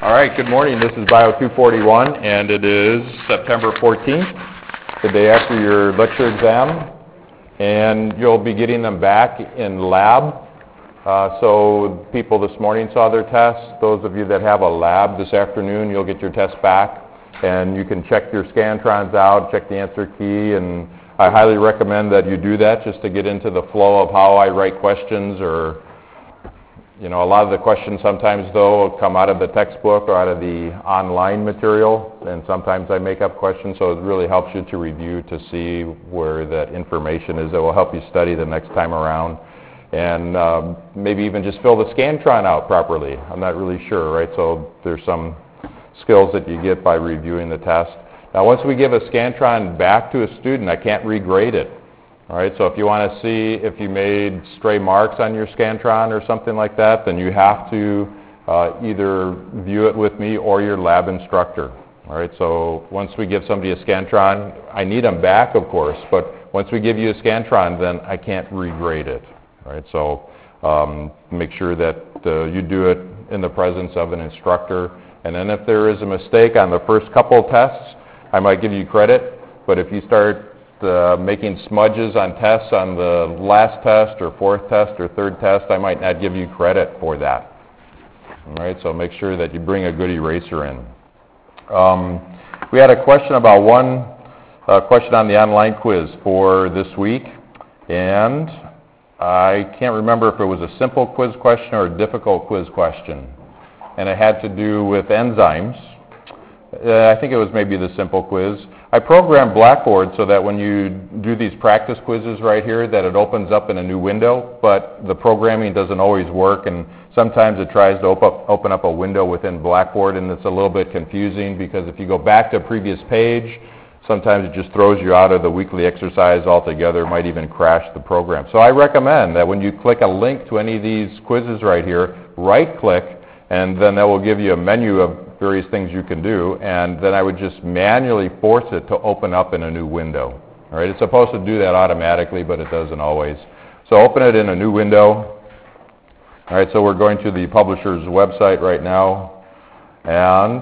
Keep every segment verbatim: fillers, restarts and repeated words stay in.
All right, good morning. This is Bio two forty-one, and it is September fourteenth, the day after your lecture exam, and you'll be getting them back in lab. Uh, so people this morning saw their tests. Those of you that have a lab this afternoon, you'll get your test back, and you can check your Scantrons out, check the answer key, and I highly recommend that you do that just to get into the flow of how I write questions. Or, you know, a lot of the questions sometimes, though, come out of the textbook or out of the online material, and sometimes I make up questions, so it really helps you to review to see where that information is that will help you study the next time around. And um, maybe even just fill the Scantron out properly. I'm not really sure, right? So there's some skills that you get by reviewing the test. Now, once we give a Scantron back to a student, I can't regrade it. All right, so if you want to see if you made stray marks on your Scantron or something like that, then you have to uh, either view it with me or your lab instructor. All right, so once we give somebody a Scantron, I need them back, of course, but once we give you a Scantron, then I can't regrade it. All right, so um, make sure that uh, you do it in the presence of an instructor. And then if there is a mistake on the first couple of tests, I might give you credit. But if you start uh, making smudges on tests on the last test or fourth test or third test, I might not give you credit for that. All right, so make sure that you bring a good eraser in. Um, we had a question about one uh, question on the online quiz for this week. And I can't remember if it was a simple quiz question or a difficult quiz question. And it had to do with enzymes. Uh, I think it was maybe the simple quiz. I programmed Blackboard so that when you do these practice quizzes right here, that it opens up in a new window, but the programming doesn't always work, and sometimes it tries to op up, open up a window within Blackboard, and it's a little bit confusing because if you go back to a previous page, sometimes it just throws you out of the weekly exercise altogether. It might even crash the program. So I recommend that when you click a link to any of these quizzes right here, right-click, and then that will give you a menu of various things you can do, and then I would just manually force it to open up in a new window. All right, it's supposed to do that automatically, but it doesn't always. So open it in a new window. All right, so we're going to the publisher's website right now, and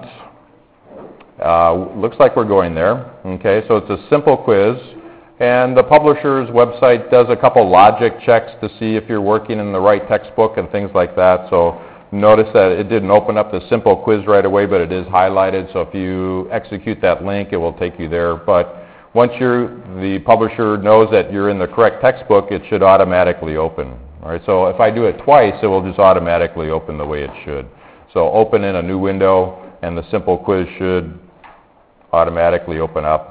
uh, looks like we're going there. Okay, so it's a simple quiz, and the publisher's website does a couple logic checks to see if you're working in the right textbook and things like that. So notice that it didn't open up the simple quiz right away, but it is highlighted. So if you execute that link, it will take you there. But once you're, the publisher knows that you're in the correct textbook, it should automatically open. All right, so if I do it twice, it will just automatically open the way it should. So open in a new window, and the simple quiz should automatically open up.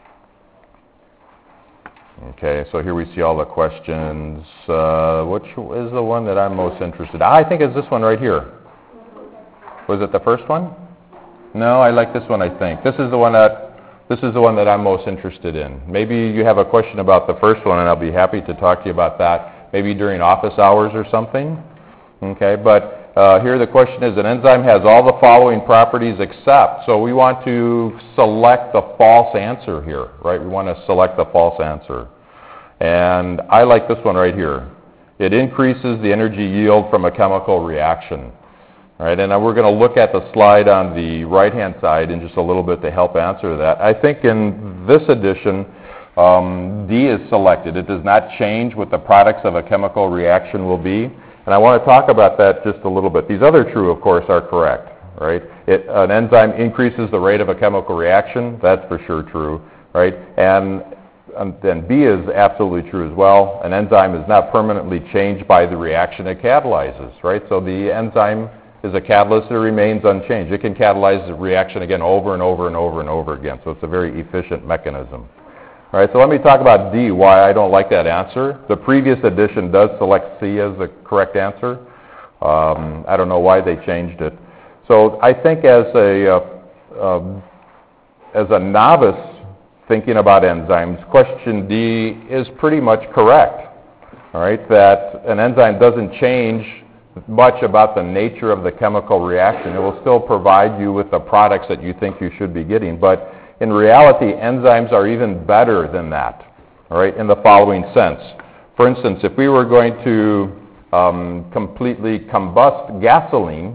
Okay, so here we see all the questions. Uh, which is the one that I'm most interested in? I think it's this one right here. Was it the first one? No, I like this one, I think. This is the one that this is the one that I'm most interested in. Maybe you have a question about the first one, and I'll be happy to talk to you about that, maybe during office hours or something. Okay, but Uh, here the question is, an enzyme has all the following properties except. So we want to select the false answer here, right? We want to select the false answer. And I like this one right here. It increases the energy yield from a chemical reaction. All right, and now we're going to look at the slide on the right-hand side in just a little bit to help answer that. I think in this edition, um, D is selected. It does not change what the products of a chemical reaction will be. And I want to talk about that just a little bit. These other true, of course, are correct, right? It, an enzyme increases the rate of a chemical reaction. That's for sure true, right? And, and then B is absolutely true as well. An enzyme is not permanently changed by the reaction it catalyzes, right? So the enzyme is a catalyst that remains unchanged. It can catalyze the reaction again over and over and over and over again. So it's a very efficient mechanism. All right, so let me talk about D, why I don't like that answer. The previous edition does select C as the correct answer. Um, I don't know why they changed it. So I think as a, uh, um, as a novice thinking about enzymes, question D is pretty much correct. All right, that an enzyme doesn't change much about the nature of the chemical reaction. It will still provide you with the products that you think you should be getting, but in reality, enzymes are even better than that, all right, in the following sense. For instance, if we were going to um, completely combust gasoline,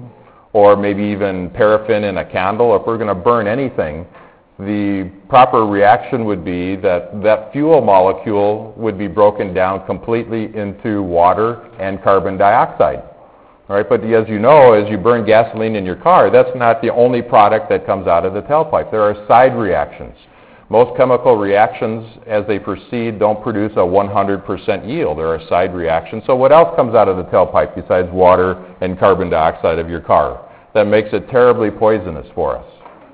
or maybe even paraffin in a candle, if we're going to burn anything, the proper reaction would be that that fuel molecule would be broken down completely into water and carbon dioxide. All right, but as you know, as you burn gasoline in your car, that's not the only product that comes out of the tailpipe. There are side reactions. Most chemical reactions, as they proceed, don't produce a one hundred percent yield. There are side reactions. So what else comes out of the tailpipe besides water and carbon dioxide of your car that makes it terribly poisonous for us?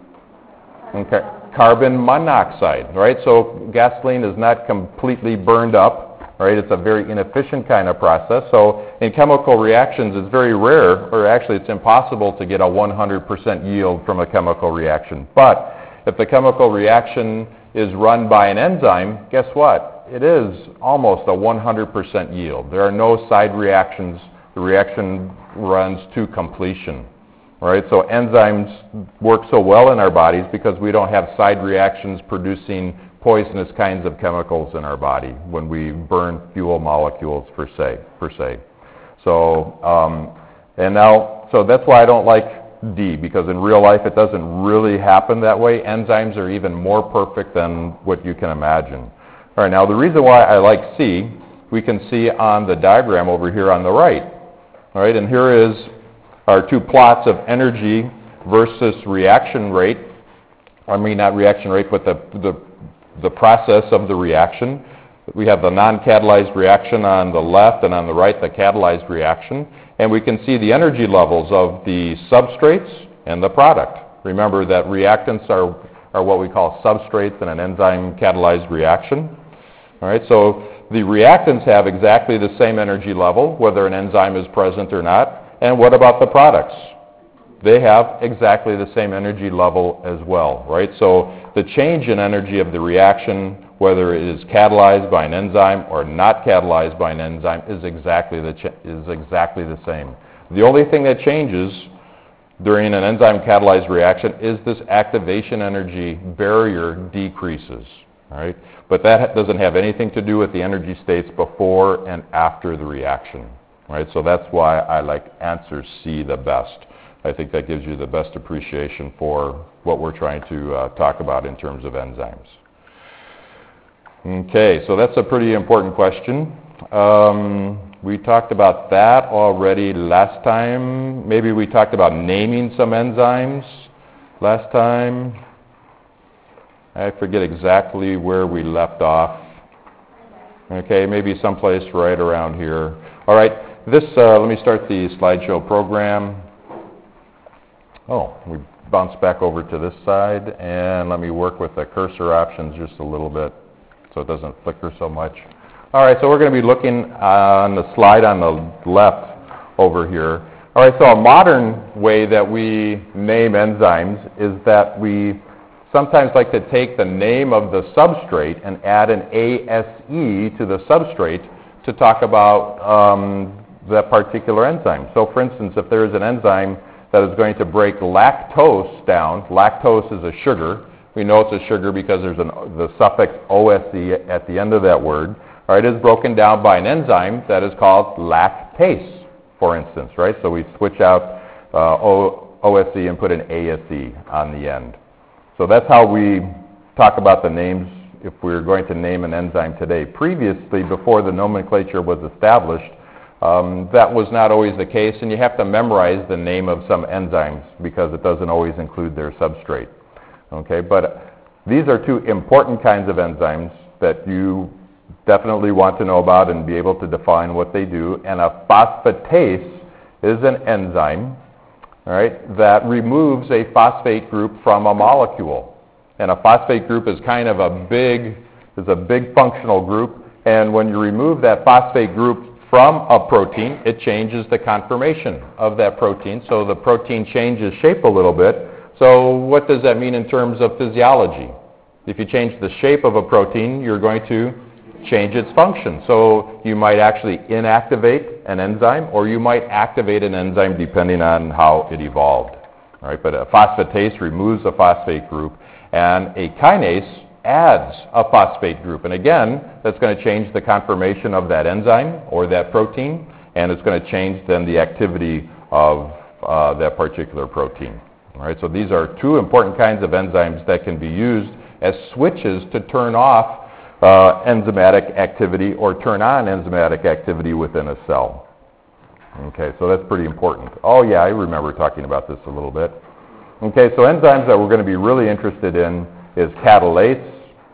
Okay. Carbon monoxide, right? So gasoline is not completely burned up, right? It's a very inefficient kind of process. So in chemical reactions, it's very rare, or actually it's impossible to get a one hundred percent yield from a chemical reaction. But if the chemical reaction is run by an enzyme, guess what? It is almost a one hundred percent yield. There are no side reactions. The reaction runs to completion. Right? So enzymes work so well in our bodies because we don't have side reactions producing poisonous kinds of chemicals in our body when we burn fuel molecules per se. Per se. So, um, and now, so that's why I don't like D, because in real life it doesn't really happen that way. Enzymes are even more perfect than what you can imagine. All right, now the reason why I like C, we can see on the diagram over here on the right. All right, and here is our two plots of energy versus reaction rate. I mean, not reaction rate, but the, the, the process of the reaction. We have the non-catalyzed reaction on the left, and on the right, the catalyzed reaction. And we can see the energy levels of the substrates and the product. Remember that reactants are, are what we call substrates in an enzyme-catalyzed reaction. All right, so the reactants have exactly the same energy level, whether an enzyme is present or not. And what about the products? They have exactly the same energy level as well, right? So the change in energy of the reaction, whether it is catalyzed by an enzyme or not catalyzed by an enzyme, is exactly the ch- is exactly the same. The only thing that changes during an enzyme-catalyzed reaction is this activation energy barrier decreases, right? But that doesn't have anything to do with the energy states before and after the reaction. Right, so that's why I like answer C the best. I think that gives you the best appreciation for what we're trying to uh, talk about in terms of enzymes. Okay, so that's a pretty important question. Um, we talked about that already last time. Maybe we talked about naming some enzymes last time. I forget exactly where we left off. Okay, maybe someplace right around here. All right. This, uh, let me start the slideshow program. Oh, we bounce back over to this side, and let me work with the cursor options just a little bit so it doesn't flicker so much. All right, so we're going to be looking on the slide on the left over here. All right, so a modern way that we name enzymes is that we sometimes like to take the name of the substrate and add an A S E to the substrate to talk about um, that particular enzyme. So for instance, if there is an enzyme that is going to break lactose down, lactose is a sugar. We know it's a sugar because there's an, the suffix O S E at the end of that word. All right, it is broken down by an enzyme that is called lactase, for instance, right? So we switch out uh, o, OSE and put an A S E on the end. So that's how we talk about the names if we're going to name an enzyme today. Previously, before the nomenclature was established, um, that was not always the case, and you have to memorize the name of some enzymes because it doesn't always include their substrate. Okay, but these are two important kinds of enzymes that you definitely want to know about and be able to define what they do. And a phosphatase is an enzyme, all right, that removes a phosphate group from a molecule. And a phosphate group is kind of a big, is a big functional group. And when you remove that phosphate group from a protein, it changes the conformation of that protein. So the protein changes shape a little bit. So what does that mean in terms of physiology? If you change the shape of a protein, you're going to change its function. So you might actually inactivate an enzyme, or you might activate an enzyme depending on how it evolved. All right, but a phosphatase removes a phosphate group, and a kinase adds a phosphate group. And again, that's going to change the conformation of that enzyme or that protein, and it's going to change then the activity of, uh, that particular protein. All right, so these are two important kinds of enzymes that can be used as switches to turn off uh, enzymatic activity or turn on enzymatic activity within a cell. Okay, so that's pretty important. Oh yeah, I remember talking about this a little bit. Okay, so enzymes that we're going to be really interested in is catalase.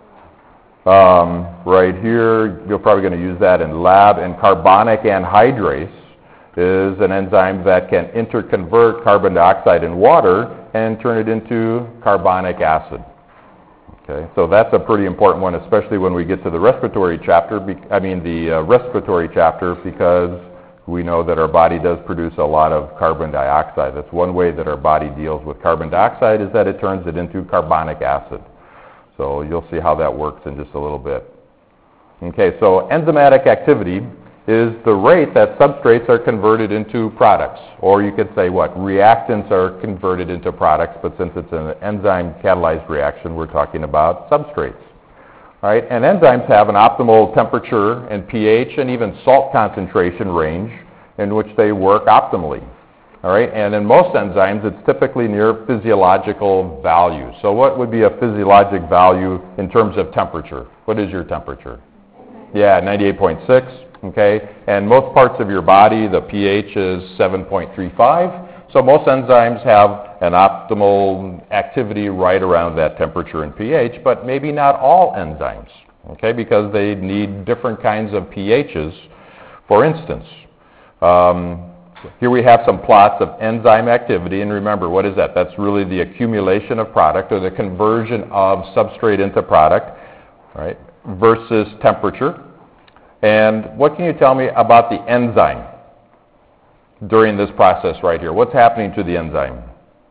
Um, right here, you're probably going to use that in lab, and carbonic anhydrase is an enzyme that can interconvert carbon dioxide in water and turn it into carbonic acid. Okay, so that's a pretty important one, especially when we get to the respiratory chapter, be, I mean the uh, respiratory chapter, because we know that our body does produce a lot of carbon dioxide. That's one way that our body deals with carbon dioxide, is that it turns it into carbonic acid. So you'll see how that works in just a little bit. Okay, so enzymatic activity is the rate that substrates are converted into products. Or you could say what? Reactants are converted into products, but since it's an enzyme-catalyzed reaction, we're talking about substrates. All right, and enzymes have an optimal temperature and pH and even salt concentration range in which they work optimally. All right, and in most enzymes, it's typically near physiological value. So what would be a physiologic value in terms of temperature? What is your temperature? Yeah, ninety-eight point six, okay? And most parts of your body, the pH is seven point three five. So most enzymes have an optimal activity right around that temperature and pH, but maybe not all enzymes, okay? Because they need different kinds of pHs. For instance, um, here we have some plots of enzyme activity, and remember, what is that? That's really the accumulation of product or the conversion of substrate into product, right, versus temperature. And what can you tell me about the enzyme during this process right here? What's happening to the enzyme?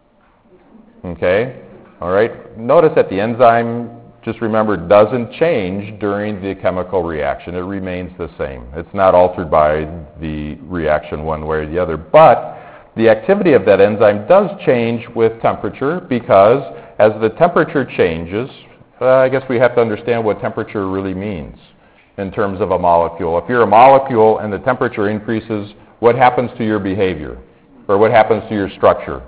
Okay, all right. Notice that the enzyme, just remember, doesn't change during the chemical reaction. It remains the same. It's not altered by the reaction one way or the other. But the activity of that enzyme does change with temperature, because as the temperature changes, uh, I guess we have to understand what temperature really means in terms of a molecule. If you're a molecule and the temperature increases, what happens to your behavior? Or what happens to your structure?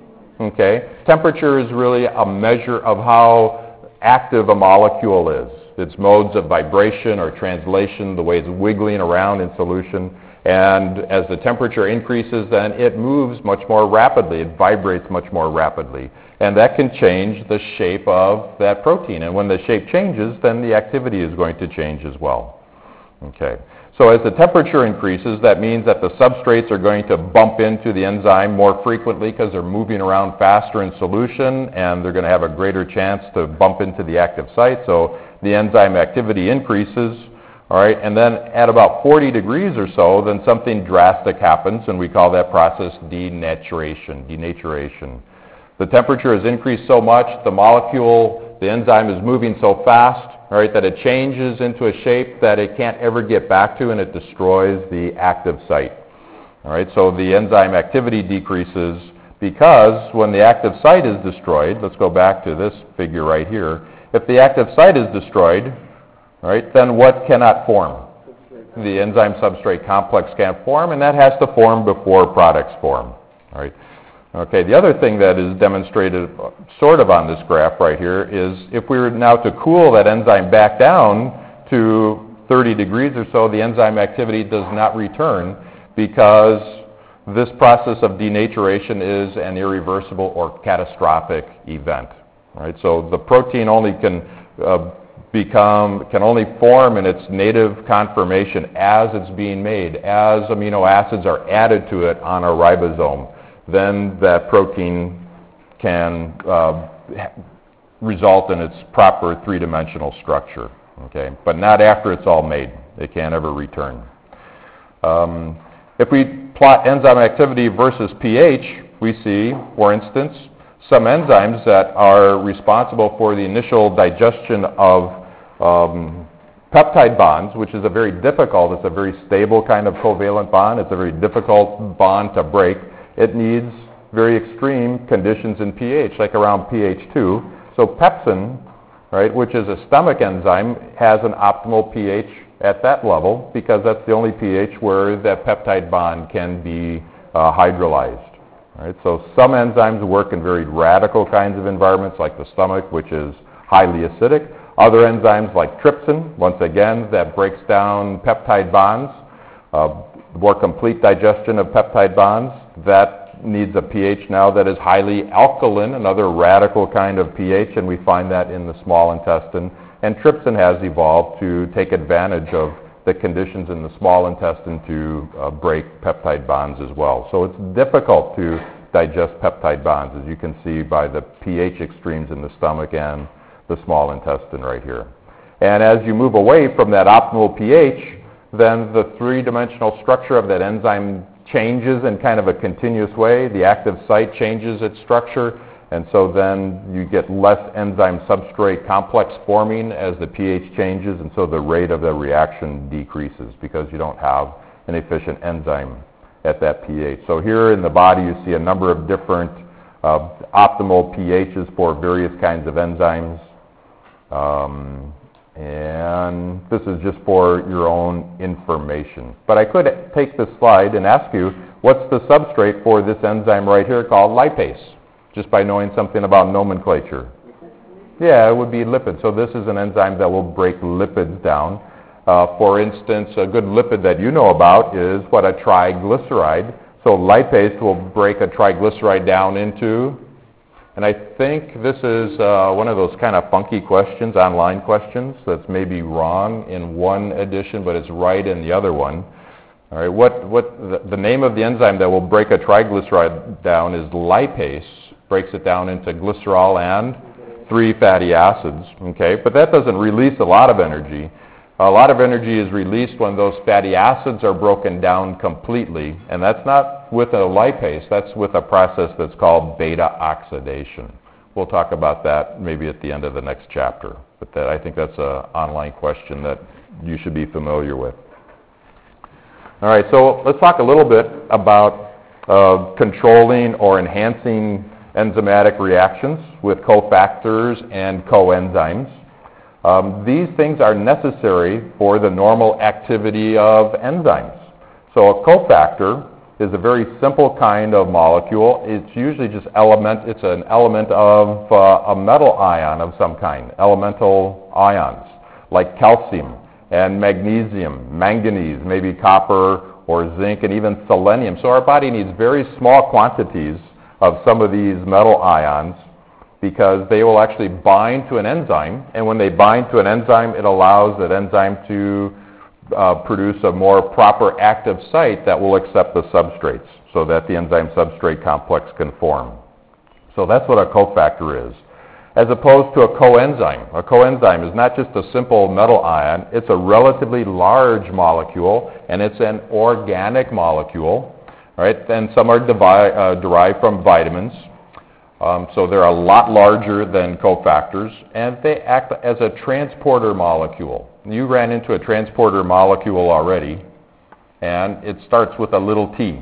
Okay? Temperature is really a measure of how active a molecule is. Its modes of vibration or translation, the way it's wiggling around in solution. And as the temperature increases, then it moves much more rapidly. It vibrates much more rapidly. And that can change the shape of that protein. And when the shape changes, then the activity is going to change as well. Okay. So as the temperature increases, that means that the substrates are going to bump into the enzyme more frequently because they're moving around faster in solution, and they're going to have a greater chance to bump into the active site. So the enzyme activity increases. All right, and then at about forty degrees or so, then something drastic happens, and we call that process denaturation. Denaturation. The temperature has increased so much, the molecule, the enzyme is moving so fast, all right, that it changes into a shape that it can't ever get back to, and it destroys the active site. All right, so the enzyme activity decreases because when the active site is destroyed, let's go back to this figure right here. If the active site is destroyed, all right, then what cannot form? The enzyme substrate complex can't form, and that has to form before products form. All right. Okay, the other thing that is demonstrated sort of on this graph right here is if we were now to cool that enzyme back down to thirty degrees or so, the enzyme activity does not return because this process of denaturation is an irreversible or catastrophic event. All right, so the protein only can uh, become, can only form in its native conformation as it's being made, as amino acids are added to it on a ribosome. Then that protein can uh, result in its proper three-dimensional structure, okay? But not after it's all made. It can't ever return. Um, if we plot enzyme activity versus pH, we see, for instance, some enzymes that are responsible for the initial digestion of um, peptide bonds, which is a very difficult, it's a very stable kind of covalent bond. It's a very difficult bond to break. It needs very extreme conditions in pH, like around pH two. So pepsin, right, which is a stomach enzyme, has an optimal pH at that level because that's the only pH where that peptide bond can be uh, hydrolyzed. All right, so some enzymes work in very radical kinds of environments like the stomach, which is highly acidic. Other enzymes like trypsin, once again, that breaks down peptide bonds, uh, more complete digestion of peptide bonds, that needs a pH now that is highly alkaline, another radical kind of pH, and we find that in the small intestine. And trypsin has evolved to take advantage of the conditions in the small intestine to uh, break peptide bonds as well. So it's difficult to digest peptide bonds, as you can see by the pH extremes in the stomach and the small intestine right here. And as you move away from that optimal pH, then the three-dimensional structure of that enzyme changes in kind of a continuous way. The active site changes its structure, and so then you get less enzyme substrate complex forming as the pH changes, and so the rate of the reaction decreases because you don't have an efficient enzyme at that pH. So here in the body you see a number of different uh, optimal pHs for various kinds of enzymes. Um, and this is just for your own information. But I could take this slide and ask you, what's the substrate for this enzyme right here called lipase? Just by knowing something about nomenclature. Yeah, it would be lipid. So this is an enzyme that will break lipids down. Uh, for instance, a good lipid that you know about is what, a triglyceride. So lipase will break a triglyceride down into, and I think this is uh, one of those kind of funky questions, online questions, that's maybe wrong in one edition, but it's right in the other one. All right, what, what the, the name of the enzyme that will break a triglyceride down is lipase, breaks it down into glycerol and three fatty acids, okay? But that doesn't release a lot of energy. A lot of energy is released when those fatty acids are broken down completely, and that's not with a lipase, that's with a process that's called beta oxidation. We'll talk about that maybe at the end of the next chapter, but that, I think that's an online question that you should be familiar with. All right, so let's talk a little bit about uh, controlling or enhancing enzymatic reactions with cofactors and coenzymes. Um, these things are necessary for the normal activity of enzymes. So a cofactor is a very simple kind of molecule. It's usually just element, it's an element of uh, a metal ion of some kind, elemental ions, like calcium and magnesium, manganese, maybe copper or zinc, and even selenium. So our body needs very small quantities of some of these metal ions because they will actually bind to an enzyme, and when they bind to an enzyme, it allows that enzyme to uh, produce a more proper active site that will accept the substrates so that the enzyme-substrate complex can form. So that's what a cofactor is. As opposed to a coenzyme. A coenzyme is not just a simple metal ion, it's a relatively large molecule, and it's an organic molecule, right? And some are devi- uh, derived from vitamins. Um, so they're a lot larger than cofactors, and they act as a transporter molecule. You ran into a transporter molecule already, and it starts with a little t.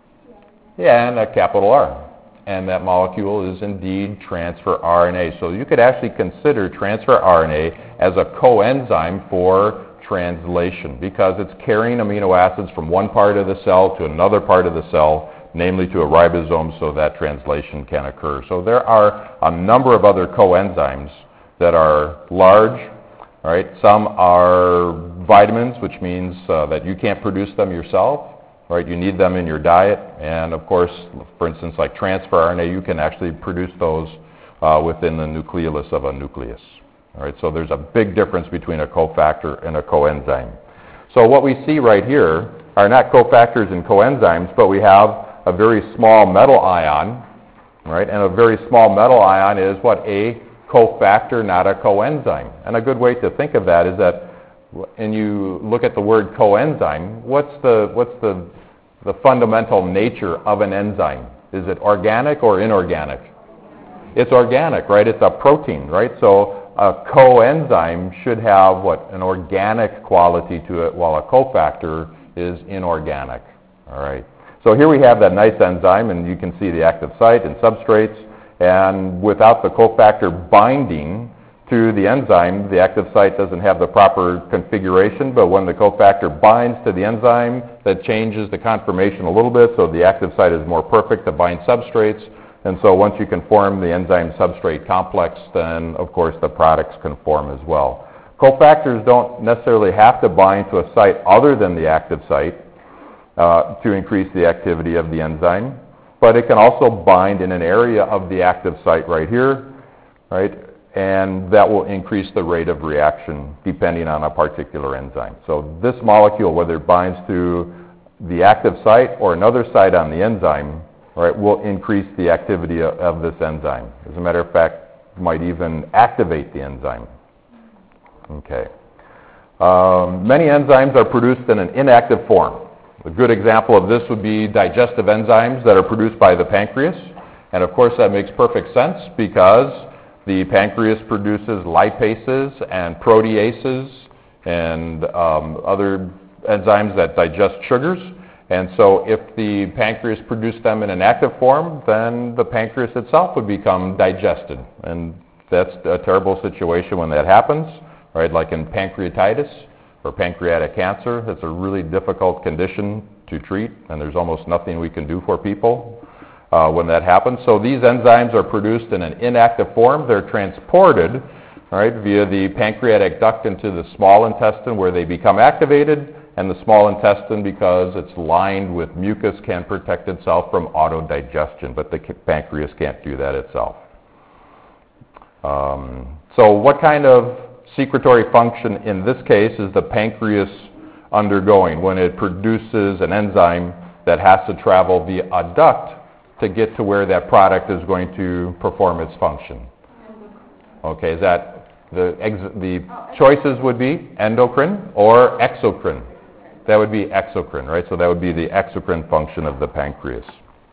Yeah, and a capital R. And that molecule is indeed transfer R N A. So you could actually consider transfer R N A as a coenzyme for translation because it's carrying amino acids from one part of the cell to another part of the cell, namely to a ribosome, so that translation can occur. So there are a number of other coenzymes that are large, right? Some are vitamins, which means uh, that you can't produce them yourself, right? You need them in your diet, and of course, for instance, like transfer R N A, you can actually produce those uh, within the nucleolus of a nucleus. All right, so there's a big difference between a cofactor and a coenzyme. So what we see right here are not cofactors and coenzymes, but we have a very small metal ion, right? And a very small metal ion is what? A cofactor, not a coenzyme. And a good way to think of that is that when you look at the word coenzyme, what's the what's the the fundamental nature of an enzyme? Is it organic or inorganic? It's organic, right? It's a protein, right? So a coenzyme should have what? An organic quality to it, while a cofactor is inorganic. All right. So here we have that nice enzyme, and you can see the active site and substrates, and without the cofactor binding to the enzyme, the active site doesn't have the proper configuration, but when the cofactor binds to the enzyme, that changes the conformation a little bit, so the active site is more perfect to bind substrates. And so once you can form the enzyme substrate complex, then of course the products can form as well. Cofactors don't necessarily have to bind to a site other than the active site uh, to increase the activity of the enzyme, but it can also bind in an area of the active site right here, right? And that will increase the rate of reaction depending on a particular enzyme. So this molecule, whether it binds to the active site or another site on the enzyme, right, will increase the activity of, of this enzyme. As a matter of fact, might even activate the enzyme. Okay. Um, many enzymes are produced in an inactive form. A good example of this would be digestive enzymes that are produced by the pancreas. And of course that makes perfect sense because the pancreas produces lipases and proteases and um, other enzymes that digest sugars. And so if the pancreas produced them in an active form, then the pancreas itself would become digested. And that's a terrible situation when that happens, right? Like in pancreatitis or pancreatic cancer, it's a really difficult condition to treat, and there's almost nothing we can do for people Uh, when that happens. So these enzymes are produced in an inactive form. They're transported, right, via the pancreatic duct into the small intestine where they become activated, and the small intestine, because it's lined with mucus, can protect itself from autodigestion, but the pancreas can't do that itself. Um, so what kind of secretory function in this case is the pancreas undergoing when it produces an enzyme that has to travel via a duct to get to where that product is going to perform its function? Okay, is that the ex- the choices would be endocrine or exocrine? That would be exocrine, right? So that would be the exocrine function of the pancreas.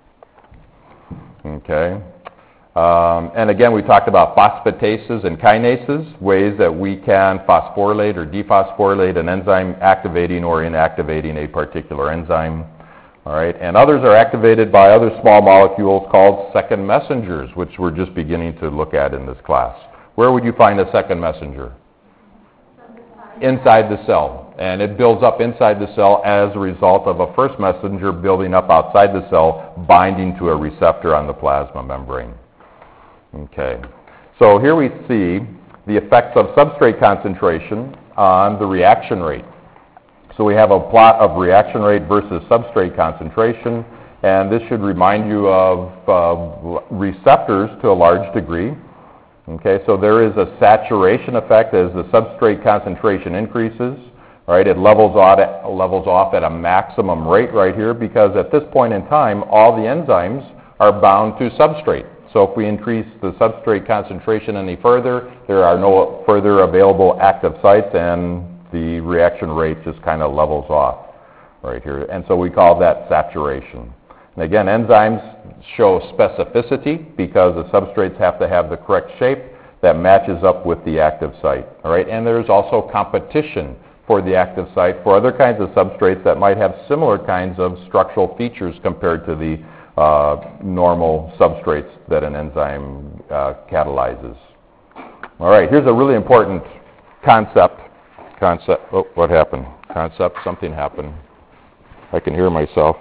Okay. Um, and again, we talked about phosphatases and kinases, ways that we can phosphorylate or dephosphorylate an enzyme activating or inactivating a particular enzyme. All right, and others are activated by other small molecules called second messengers, which we're just beginning to look at in this class. Where would you find a second messenger? Inside the cell, and it builds up inside the cell as a result of a first messenger building up outside the cell, binding to a receptor on the plasma membrane. Okay, so here we see the effects of substrate concentration on the reaction rate. So we have a plot of reaction rate versus substrate concentration, and this should remind you of uh, receptors to a large degree. Okay, so there is a saturation effect as the substrate concentration increases. Right, it levels off, at, levels off at a maximum rate right here because at this point in time, all the enzymes are bound to substrate. So if we increase the substrate concentration any further, there are no further available active sites, and the reaction rate just kind of levels off right here. And so we call that saturation. And again, enzymes show specificity because the substrates have to have the correct shape that matches up with the active site. All right, and there's also competition for the active site for other kinds of substrates that might have similar kinds of structural features compared to the uh, normal substrates that an enzyme uh, catalyzes. All right, here's a really important concept. Concept. Oh, what happened? Concept. Something happened. I can hear myself.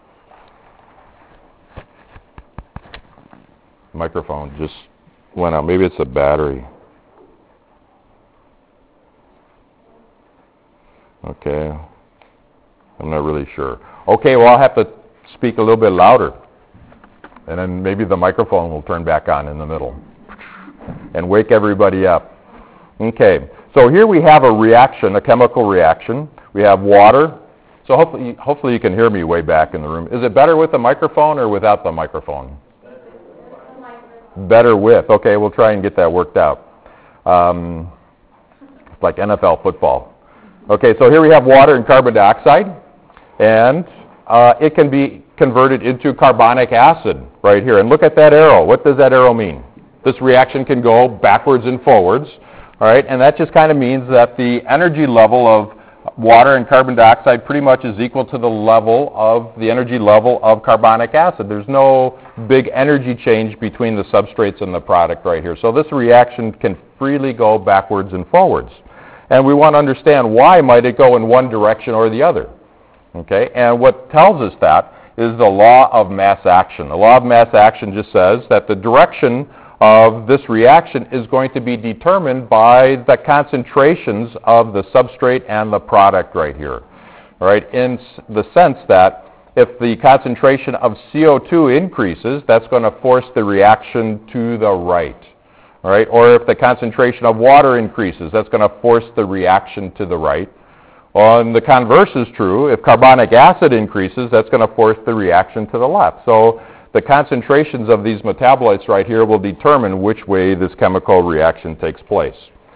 Microphone just went out. Maybe it's a battery. Okay. I'm not really sure. Okay, well, I'll have to speak a little bit louder. And then maybe the microphone will turn back on in the middle and wake everybody up. Okay. So here we have a reaction, a chemical reaction. We have water. So hopefully, hopefully you can hear me way back in the room. Is it better with the microphone or without the microphone? Better with. Okay, we'll try and get that worked out. Um, it's like N F L football. Okay, so here we have water and carbon dioxide, and uh, it can be converted into carbonic acid right here. And look at that arrow. What does that arrow mean? This reaction can go backwards and forwards. All right, and that just kind of means that the energy level of water and carbon dioxide pretty much is equal to the level of, the energy level of carbonic acid. There's no big energy change between the substrates and the product right here. So this reaction can freely go backwards and forwards. And we want to understand why might it go in one direction or the other. Okay, and what tells us that is the law of mass action. The law of mass action just says that the direction of this reaction is going to be determined by the concentrations of the substrate and the product right here. All right, in the sense that if the concentration of C O two increases, that's going to force the reaction to the right. All right, or if the concentration of water increases, that's going to force the reaction to the right. And the converse is true. If carbonic acid increases, that's going to force the reaction to the left. So the concentrations of these metabolites right here will determine which way this chemical reaction takes place.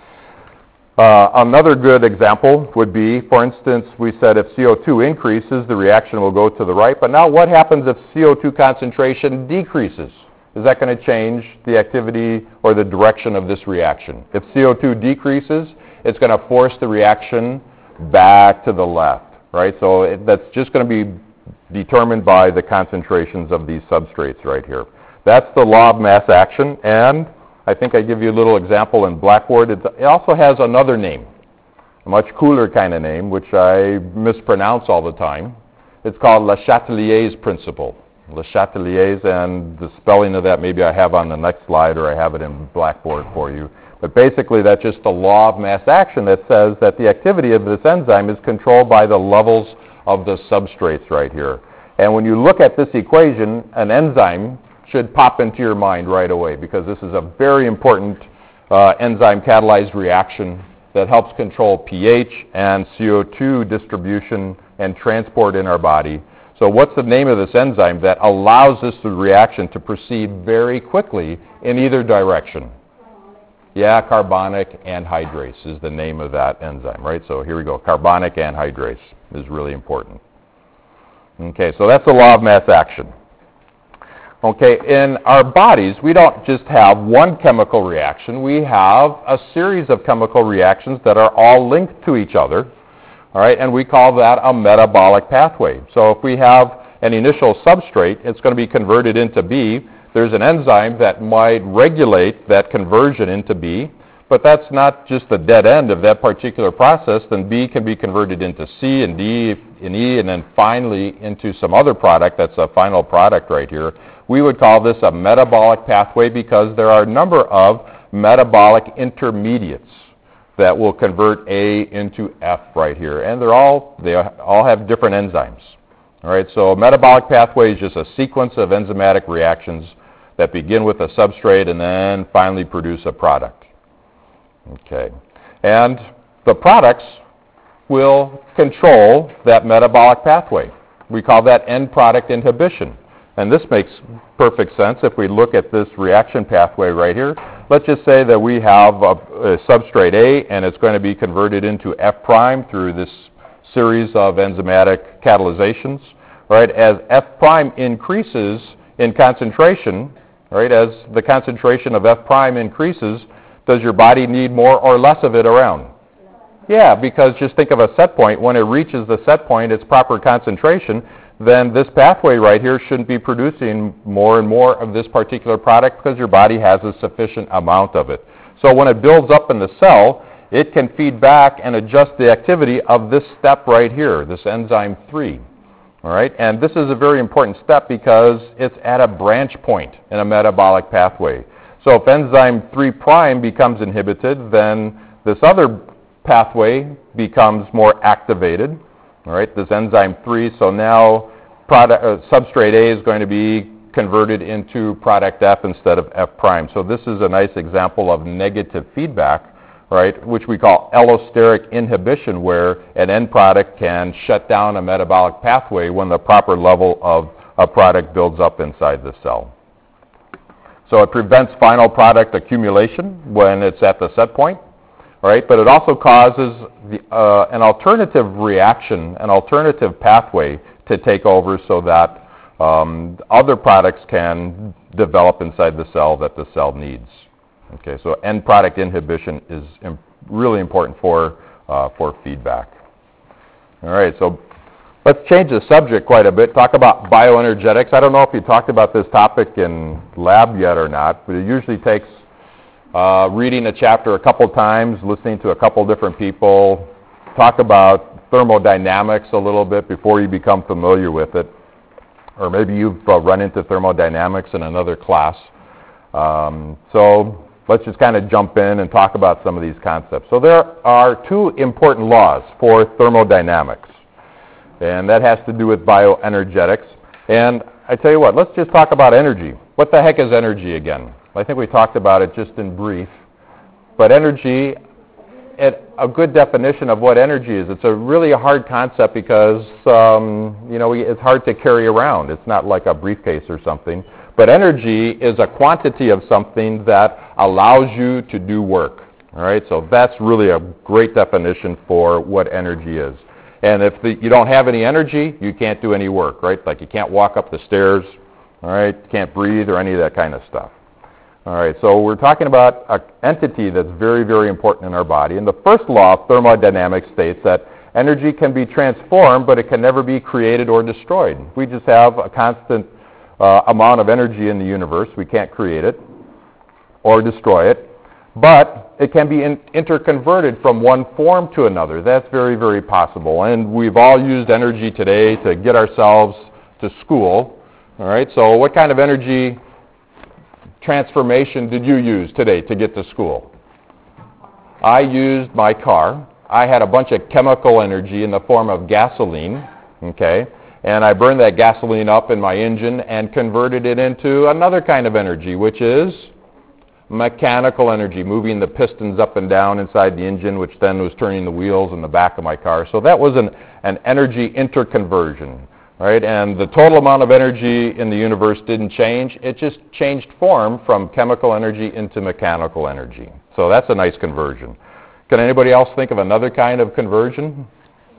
Uh, another good example would be, for instance, we said if C O two increases, the reaction will go to the right. But now what happens if C O two concentration decreases? Is that going to change the activity or the direction of this reaction? If C O two decreases, it's going to force the reaction back to the left, right? So it, that's just going to be determined by the concentrations of these substrates right here. That's the law of mass action, and I think I give you a little example in Blackboard. It, it also has another name, a much cooler kind of name, which I mispronounce all the time. It's called Le Chatelier's principle. Le Chatelier's, and the spelling of that maybe I have on the next slide or I have it in Blackboard for you. But basically that's just the law of mass action that says that the activity of this enzyme is controlled by the levels of the substrates right here. And when you look at this equation, an enzyme should pop into your mind right away because this is a very important uh, enzyme catalyzed reaction that helps control pH and C O two distribution and transport in our body. So what's the name of this enzyme that allows this reaction to proceed very quickly in either direction? Yeah, carbonic anhydrase is the name of that enzyme, right? So here we go. Carbonic anhydrase is really important. Okay, so that's the law of mass action. Okay, in our bodies, we don't just have one chemical reaction. We have a series of chemical reactions that are all linked to each other, all right, and we call that a metabolic pathway. So if we have an initial substrate, it's going to be converted into B. There's an enzyme that might regulate that conversion into B, but that's not just the dead end of that particular process. Then B can be converted into C and D and E, and then finally into some other product that's a final product right here. We would call this a metabolic pathway because there are a number of metabolic intermediates that will convert A into F right here, and they're all they all have different enzymes. All right, so a metabolic pathway is just a sequence of enzymatic reactions that begin with a substrate and then finally produce a product. Okay, and the products will control that metabolic pathway. We call that end product inhibition. And this makes perfect sense if we look at this reaction pathway right here. Let's just say that we have a, a substrate A and it's going to be converted into F prime through this series of enzymatic catalyzations. Right? As F prime increases in concentration, right, as the concentration of F prime increases, does your body need more or less of it around? Yeah, because just think of a set point. When it reaches the set point, its proper concentration, then this pathway right here shouldn't be producing more and more of this particular product because your body has a sufficient amount of it. So when it builds up in the cell, it can feed back and adjust the activity of this step right here, this enzyme three. All right, and this is a very important step because it's at a branch point in a metabolic pathway. So if enzyme three prime becomes inhibited, then this other pathway becomes more activated. All right, this enzyme three, so now product, uh, substrate A is going to be converted into product F instead of F prime. So this is a nice example of negative feedback, right, which we call allosteric inhibition, where an end product can shut down a metabolic pathway when the proper level of a product builds up inside the cell. So it prevents final product accumulation when it's at the set point. Right, but it also causes the, uh, an alternative reaction, an alternative pathway to take over so that um, other products can develop inside the cell that the cell needs. Okay, so end product inhibition is im- really important for, uh, for feedback. All right, so let's change the subject quite a bit. Talk about bioenergetics. I don't know if you talked about this topic in lab yet or not, but it usually takes uh, reading a chapter a couple times, listening to a couple different people, talk about thermodynamics a little bit before you become familiar with it. Or maybe you've uh, run into thermodynamics in another class. Um, so let's just kind of jump in and talk about some of these concepts. So there are two important laws for thermodynamics, and that has to do with bioenergetics. And I tell you what, let's just talk about energy. What the heck is energy again? I think we talked about it just in brief. But energy, it, a good definition of what energy is, it's a really hard concept because, um, you know, it's hard to carry around. It's not like a briefcase or something. But energy is a quantity of something that allows you to do work. All right, so that's really a great definition for what energy is. And if the, you don't have any energy, you can't do any work, right? Like you can't walk up the stairs, all right? You can't breathe or any of that kind of stuff. All right, so we're talking about an entity that's very, very important in our body. And the first law of thermodynamics states that energy can be transformed, but it can never be created or destroyed. We just have a constant Uh, amount of energy in the universe. We can't create it or destroy it, but it can be in, interconverted from one form to another. That's very, very possible. And we've all used energy today to get ourselves to school. All right, so what kind of energy transformation did you use today to get to school? I used my car. I had a bunch of chemical energy in the form of gasoline, okay? And I burned that gasoline up in my engine and converted it into another kind of energy, which is mechanical energy, moving the pistons up and down inside the engine, which then was turning the wheels in the back of my car. So that was an, an energy interconversion, right? And the total amount of energy in the universe didn't change. It just changed form from chemical energy into mechanical energy. So that's a nice conversion. Can anybody else think of another kind of conversion?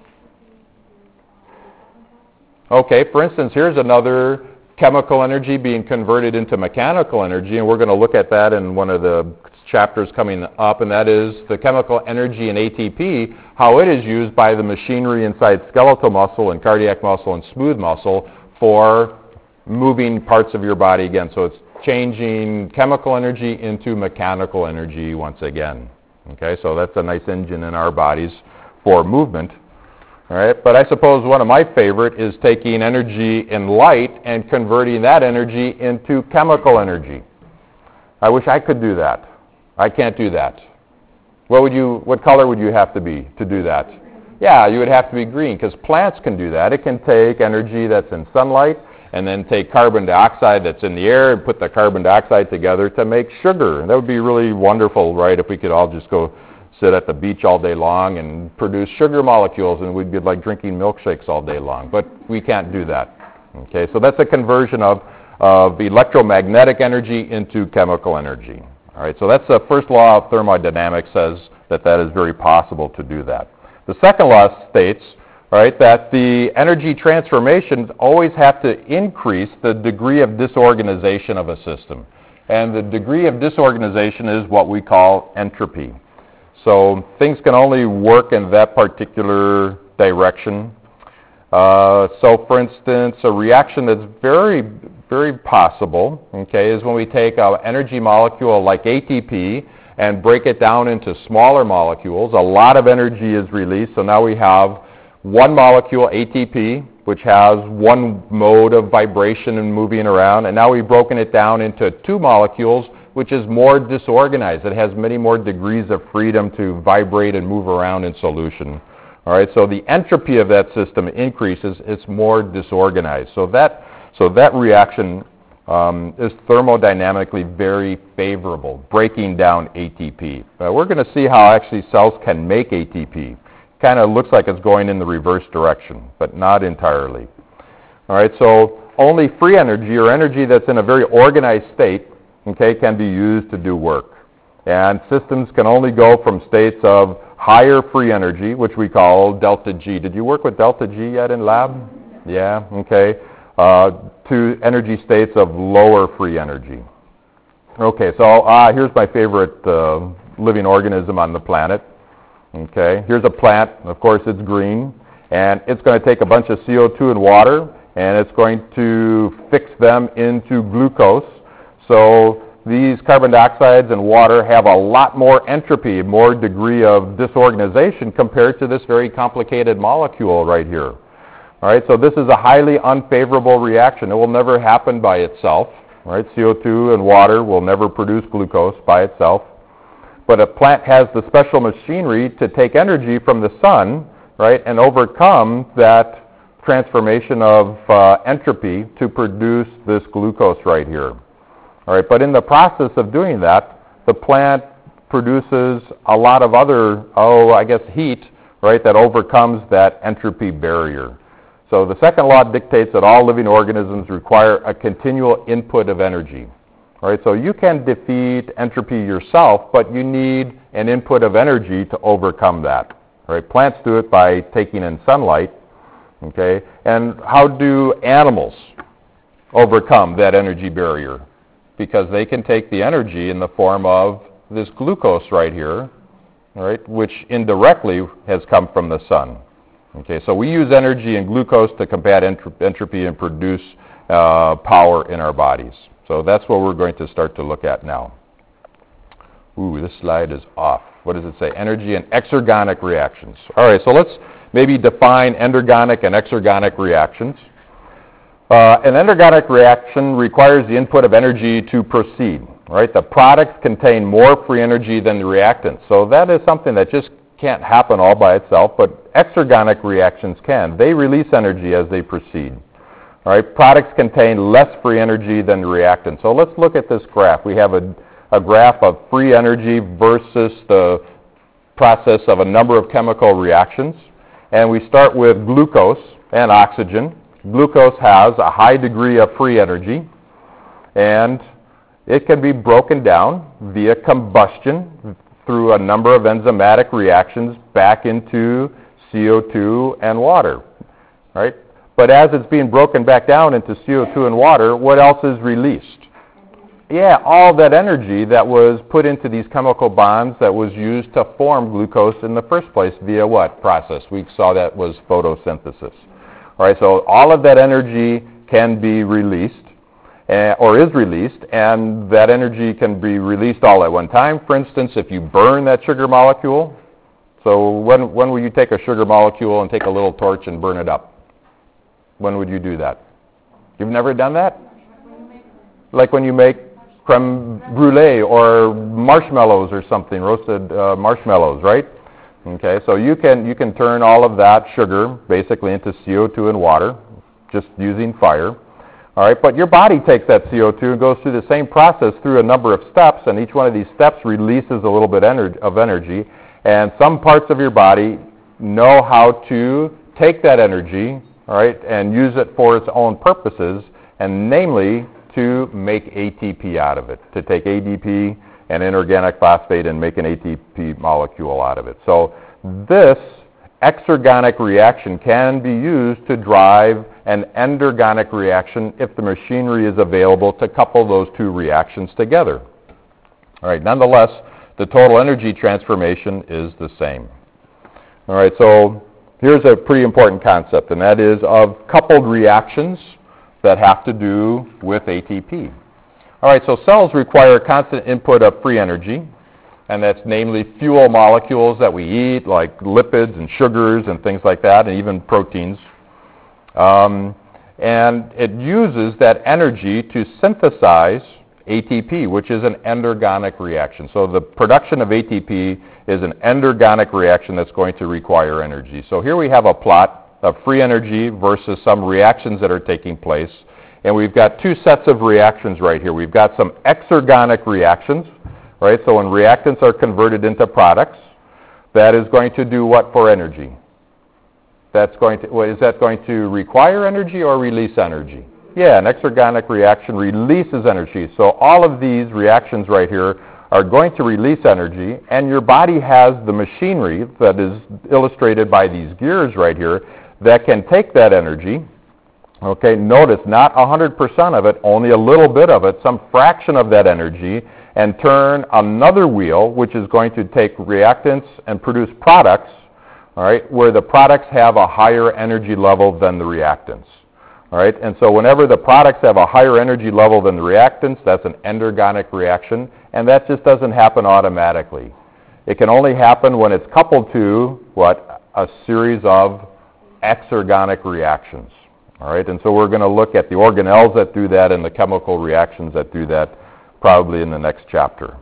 Okay, for instance, here's another chemical energy being converted into mechanical energy, and we're going to look at that in one of the chapters coming up, and that is the chemical energy in A T P, how it is used by the machinery inside skeletal muscle and cardiac muscle and smooth muscle for moving parts of your body again. So it's changing chemical energy into mechanical energy once again. Okay, so that's a nice engine in our bodies for movement. All right, but I suppose one of my favorite is taking energy in light and converting that energy into chemical energy. I wish I could do that. I can't do that. What would you? What color would you have to be to do that? Yeah, you would have to be green because plants can do that. It can take energy that's in sunlight and then take carbon dioxide that's in the air and put the carbon dioxide together to make sugar. And that would be really wonderful, right, if we could all just go sit at the beach all day long and produce sugar molecules, and we'd be like drinking milkshakes all day long. But we can't do that. Okay, so that's a conversion of, of electromagnetic energy into chemical energy. All right, so that's the first law of thermodynamics, says that that is very possible to do that. The second law states, all right, that the energy transformations always have to increase the degree of disorganization of a system. And the degree of disorganization is what we call entropy. So things can only work in that particular direction. Uh, so for instance, a reaction that's very, very possible, okay, is when we take an energy molecule like A T P and break it down into smaller molecules. A lot of energy is released, so now we have one molecule, A T P, which has one mode of vibration and moving around, and now we've broken it down into two molecules, which is more disorganized. It has many more degrees of freedom to vibrate and move around in solution. All right, so the entropy of that system increases. It's more disorganized. So that, so that reaction um, is thermodynamically very favorable, breaking down A T P. Uh, we're going to see how actually cells can make A T P. Kind of looks like it's going in the reverse direction, but not entirely. All right, so only free energy, or energy that's in a very organized state, okay, can be used to do work. And systems can only go from states of higher free energy, which we call delta G. Did you work with delta G yet in lab? Yeah, okay. Uh, to energy states of lower free energy. Okay, so uh, here's my favorite uh, living organism on the planet. Okay, here's a plant. Of course, it's green. and it's going to take a bunch of C O two and water, and it's going to fix them into glucose. So these carbon dioxides and water have a lot more entropy, more degree of disorganization compared to this very complicated molecule right here. All right, so this is a highly unfavorable reaction. It will never happen by itself. All right, C O two and water will never produce glucose by itself. But a plant has the special machinery to take energy from the sun, right, and overcome that transformation of uh, entropy to produce this glucose right here. All right, but in the process of doing that, the plant produces a lot of other, oh, I guess heat, right, that overcomes that entropy barrier. So the second law dictates that all living organisms require a continual input of energy. All right, so you can defeat entropy yourself, but you need an input of energy to overcome that. All right, plants do it by taking in sunlight. Okay, and how do animals overcome that energy barrier? Because they can take the energy in the form of this glucose right here, all right, which indirectly has come from the sun. Okay, so we use energy and glucose to combat entrop- entropy and produce uh, power in our bodies. So that's what we're going to start to look at now. Ooh, this slide is off. What does it say? Energy and exergonic reactions. All right, so let's maybe define endergonic and exergonic reactions. Uh, an endergonic reaction requires the input of energy to proceed. Right? The products contain more free energy than the reactants. So that is something that just can't happen all by itself, but exergonic reactions can. They release energy as they proceed. All right? Products contain less free energy than the reactants. So let's look at this graph. We have a, a graph of free energy versus the process of a number of chemical reactions. And we start with glucose and oxygen. Glucose has a high degree of free energy, and it can be broken down via combustion through a number of enzymatic reactions back into C O two and water. Right? But as it's being broken back down into C O two and water, what else is released? Yeah, all that energy that was put into these chemical bonds that was used to form glucose in the first place via what process? We saw that was photosynthesis. All right, so all of that energy can be released, uh, or is released, and that energy can be released all at one time. For instance, if you burn that sugar molecule, so when, when will you take a sugar molecule and take a little torch and burn it up? When would you do that? You've never done that? Like when you make creme brulee or marshmallows or something, roasted uh, marshmallows, right? Okay, so you can you can turn all of that sugar basically into C O two and water, just using fire. All right, but your body takes that C O two and goes through the same process through a number of steps, and each one of these steps releases a little bit ener- of energy, and some parts of your body know how to take that energy, all right, and use it for its own purposes, and namely to make A T P out of it, to take A D P and inorganic phosphate and make an A T P molecule out of it. So this exergonic reaction can be used to drive an endergonic reaction if the machinery is available to couple those two reactions together. All right, nonetheless, the total energy transformation is the same. All right, so here's a pretty important concept, and that is of coupled reactions that have to do with A T P. All right, so cells require constant input of free energy, and that's namely fuel molecules that we eat, like lipids and sugars and things like that, and even proteins. Um, and it uses that energy to synthesize A T P, which is an endergonic reaction. So the production of A T P is an endergonic reaction that's going to require energy. So here we have a plot of free energy versus some reactions that are taking place. And we've got two sets of reactions right here. We've got some exergonic reactions, right? So when reactants are converted into products, that is going to do what for energy? That's going to, well, is that going to require energy or release energy? Yeah, an exergonic reaction releases energy. So all of these reactions right here are going to release energy, and your body has the machinery that is illustrated by these gears right here that can take that energy. Okay, notice not one hundred percent of it, only a little bit of it, some fraction of that energy, and turn another wheel, which is going to take reactants and produce products, all right, where the products have a higher energy level than the reactants. All right, and so whenever the products have a higher energy level than the reactants, that's an endergonic reaction, and that just doesn't happen automatically. It can only happen when it's coupled to, what, a series of exergonic reactions. All right, and so we're going to look at the organelles that do that and the chemical reactions that do that probably in the next chapter.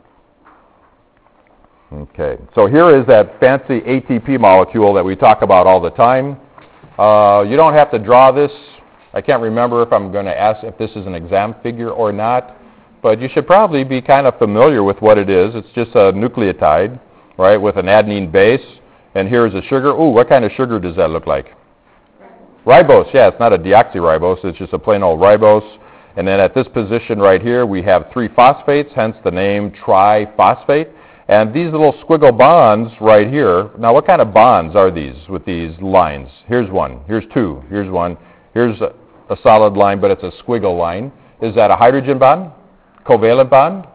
Okay, so here is that fancy A T P molecule that we talk about all the time. Uh, you don't have to draw this. I can't remember if I'm going to ask if this is an exam figure or not, but you should probably be kind of familiar with what it is. It's just a nucleotide, right, with an adenine base, and here's a sugar. Ooh, what kind of sugar does that look like? Ribose, yeah, it's not a deoxyribose, it's just a plain old ribose. And then at this position right here, we have three phosphates, hence the name triphosphate. And these little squiggle bonds right here, now what kind of bonds are these with these lines? Here's one, here's two, here's one, here's a, a solid line, but it's a squiggle line. Is that a hydrogen bond, covalent bond,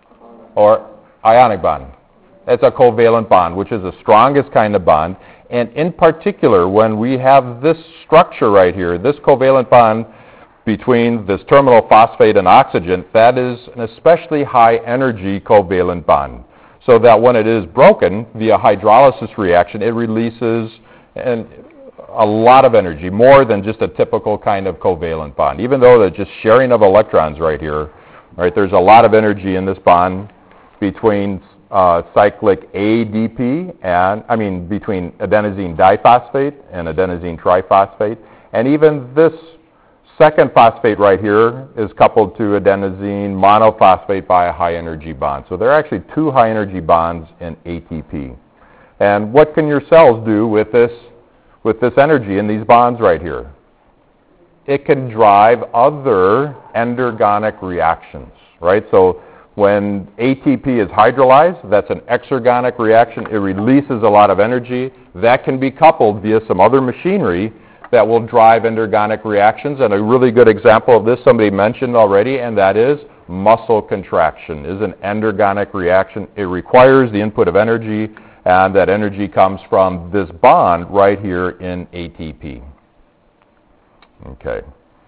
or ionic bond? It's a covalent bond, which is the strongest kind of bond. And in particular, when we have this structure right here, this covalent bond between this terminal phosphate and oxygen, that is an especially high energy covalent bond. So that when it is broken via hydrolysis reaction, it releases an, a lot of energy, more than just a typical kind of covalent bond. Even though there's just sharing of electrons right here, right, there's a lot of energy in this bond between uh, cyclic A D P and, I mean, between adenosine diphosphate and adenosine triphosphate. And even this second phosphate right here is coupled to adenosine monophosphate by a high energy bond. So there are actually two high energy bonds in A T P. And what can your cells do with this, with this energy in these bonds right here? It can drive other endergonic reactions, right? So when A T P is hydrolyzed, that's an exergonic reaction. It releases a lot of energy. That can be coupled via some other machinery that will drive endergonic reactions. And a really good example of this somebody mentioned already, and that is muscle contraction is an endergonic reaction. It requires the input of energy, and that energy comes from this bond right here in A T P. Okay.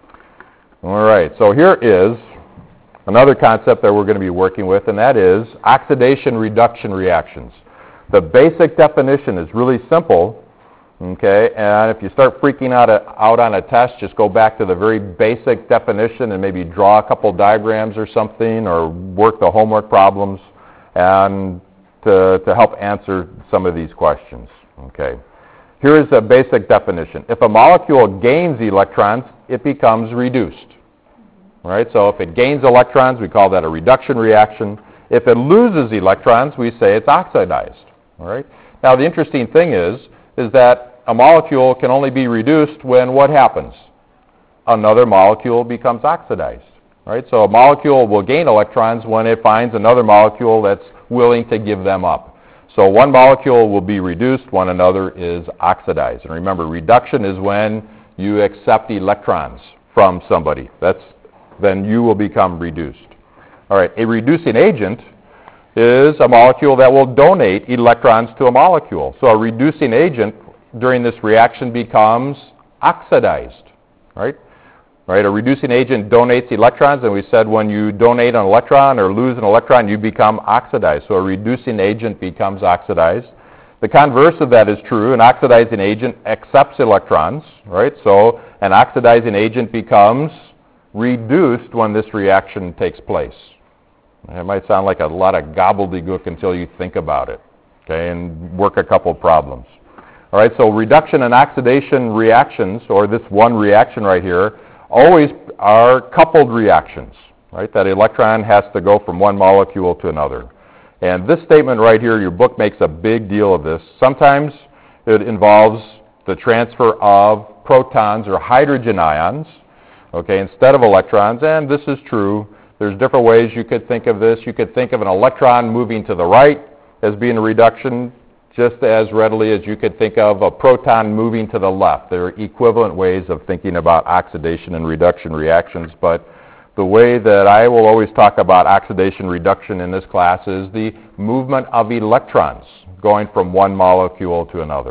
All right, so here is another concept that we're going to be working with, and that is oxidation reduction reactions. The basic definition is really simple. Okay, and if you start freaking out, a, out on a test, just go back to the very basic definition and maybe draw a couple diagrams or something, or work the homework problems and to, to help answer some of these questions. Okay, here is the basic definition. If a molecule gains electrons, it becomes reduced. All right, so if it gains electrons, we call that a reduction reaction. If it loses electrons, we say it's oxidized. All right. Now the interesting thing is, is that a molecule can only be reduced when what happens? Another molecule becomes oxidized. Right? So a molecule will gain electrons when it finds another molecule that's willing to give them up. So one molecule will be reduced when another is oxidized. And remember, reduction is when you accept electrons from somebody. That's, then you will become reduced. All right, a reducing agent is a molecule that will donate electrons to a molecule. So a reducing agent during this reaction becomes oxidized, right? Right? A reducing agent donates electrons, and we said when you donate an electron or lose an electron, you become oxidized. So a reducing agent becomes oxidized. The converse of that is true. An oxidizing agent accepts electrons, right? So an oxidizing agent becomes reduced when this reaction takes place. It might sound like a lot of gobbledygook until you think about it, okay, and work a couple problems. All right, so reduction and oxidation reactions, or this one reaction right here, always are coupled reactions, right? That electron has to go from one molecule to another. And this statement right here, your book makes a big deal of this. Sometimes it involves the transfer of protons or hydrogen ions, okay, instead of electrons, and this is true. There's different ways you could think of this. You could think of an electron moving to the right as being a reduction, just as readily as you could think of a proton moving to the left. There are equivalent ways of thinking about oxidation and reduction reactions, but the way that I will always talk about oxidation reduction in this class is the movement of electrons going from one molecule to another.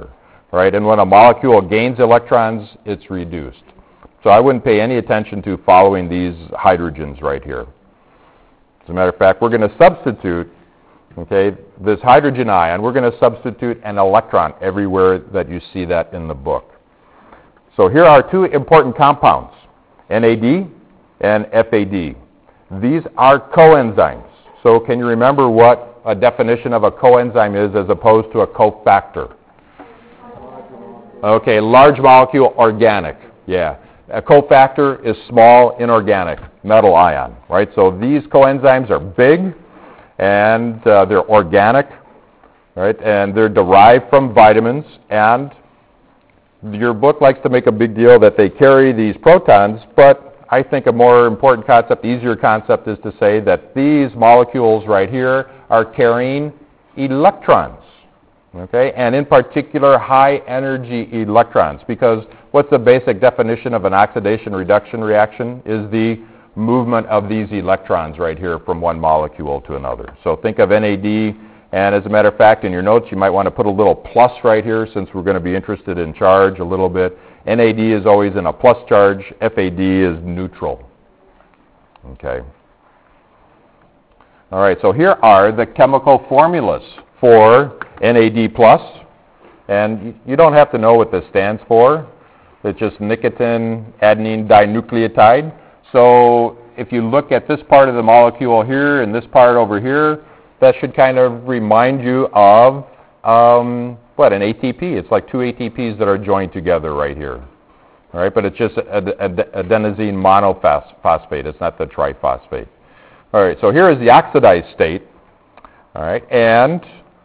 right? And when a molecule gains electrons, it's reduced. So I wouldn't pay any attention to following these hydrogens right here. As a matter of fact, we're going to substitute, okay, this hydrogen ion, we're going to substitute an electron everywhere that you see that in the book. So here are two important compounds, N A D and F A D. These are coenzymes. So can you remember what a definition of a coenzyme is as opposed to a cofactor? Okay, large molecule organic, yeah. A cofactor is small, inorganic, metal ion, right? So these coenzymes are big, and uh, they're organic, right? And they're derived from vitamins, and your book likes to make a big deal that they carry these protons, but I think a more important concept, easier concept, is to say that these molecules right here are carrying electrons. Okay, and in particular, high-energy electrons, because what's the basic definition of an oxidation-reduction reaction? Is the movement of these electrons right here from one molecule to another. So think of N A D, and as a matter of fact, in your notes, you might want to put a little plus right here, since we're going to be interested in charge a little bit. N A D is always in a plus charge. F A D is neutral. Okay. All right, so here are the chemical formulas for N A D plus, and you don't have to know what this stands for. It's just nicotine adenine dinucleotide. So if you look at this part of the molecule here and this part over here, that should kind of remind you of, um, what, an A T P. It's like two A T Ps that are joined together right here. All right, but it's just ad- ad- adenosine monophosphate. It's not the triphosphate. All right, so here is the oxidized state. All right, and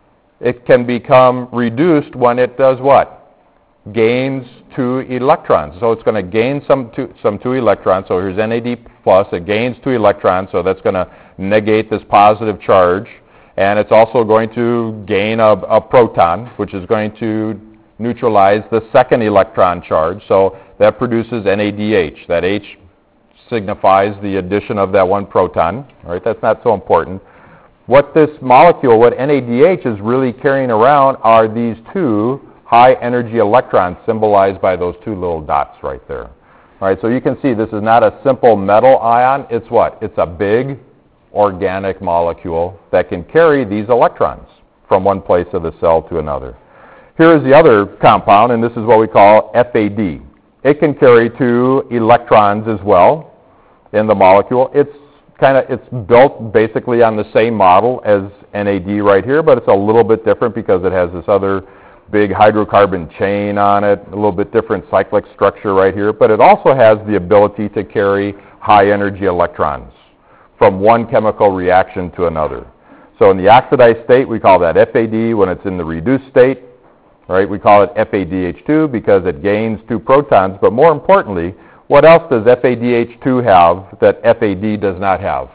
it can become reduced when it does what? Gains two electrons. So it's going to gain some two, some two electrons. So here's N A D plus. It gains two electrons, so that's going to negate this positive charge. And it's also going to gain a, a proton, which is going to neutralize the second electron charge. So that produces N A D H. That H signifies the addition of that one proton. All right, that's not so important. What this molecule, what N A D H is really carrying around are these two high-energy electrons symbolized by those two little dots right there. All right, so you can see this is not a simple metal ion. It's what? It's a big organic molecule that can carry these electrons from one place of the cell to another. Here is the other compound, and this is what we call F A D. It can carry two electrons as well in the molecule. It's kind of, it's built basically on the same model as N A D right here, but it's a little bit different because it has this other big hydrocarbon chain on it, a little bit different cyclic structure right here, but it also has the ability to carry high energy electrons from one chemical reaction to another. So in the oxidized state, we call that F A D. When it's in the reduced state, right, we call it F A D H two because it gains two protons, but more importantly, what else does F A D H two have that F A D does not have?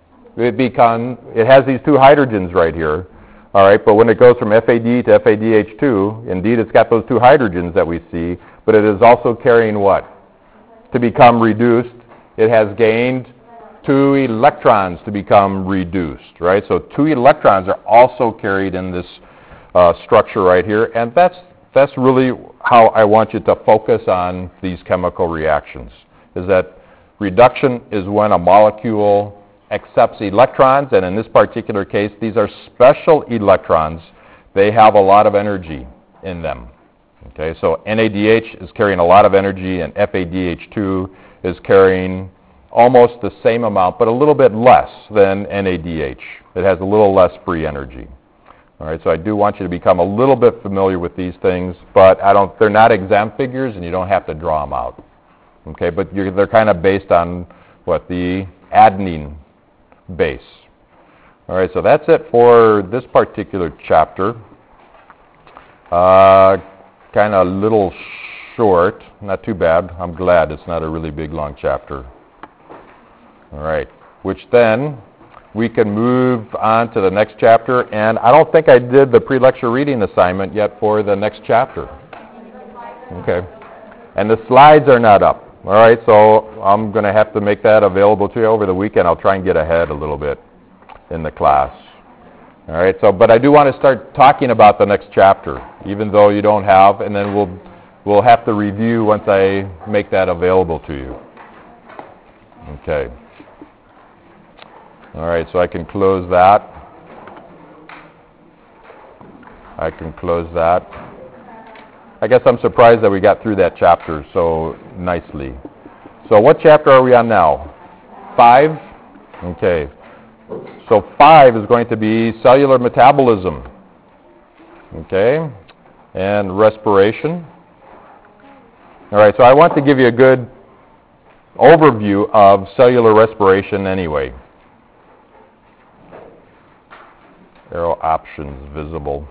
It become, it has these two hydrogens right here, all right, but when it goes from F A D to F A D H two, indeed it's got those two hydrogens that we see, but it is also carrying what? To become reduced, it has gained two electrons to become reduced, right? So two electrons are also carried in this uh, structure right here, and that's That's really how I want you to focus on these chemical reactions, is that reduction is when a molecule accepts electrons, and in this particular case, these are special electrons. They have a lot of energy in them. Okay, so N A D H is carrying a lot of energy, and F A D H two is carrying almost the same amount, but a little bit less than N A D H. It has a little less free energy. All right, so I do want you to become a little bit familiar with these things, but I don't, they're not exam figures, and you don't have to draw them out. Okay, but you're, they're kind of based on what, the adenine base. All right, so that's it for this particular chapter. Uh, kind of a little short, not too bad. I'm glad it's not a really big, long chapter. All right, which then we can move on to the next chapter, and I don't think I did the pre-lecture reading assignment yet for the next chapter. Okay. And the slides are not up. All right, so I'm going to have to make that available to you over the weekend. I'll try and get ahead a little bit in the class. All right, so, but I do want to start talking about the next chapter, even though you don't have, and then we'll, we'll have to review once I make that available to you. Okay. All right, so I can close that. I can close that. I guess I'm surprised that we got through that chapter so nicely. So what chapter are we on now? Five? Okay. So five is going to be cellular metabolism. Okay. And respiration. All right, so I want to give you a good overview of cellular respiration anyway. Arrow options visible.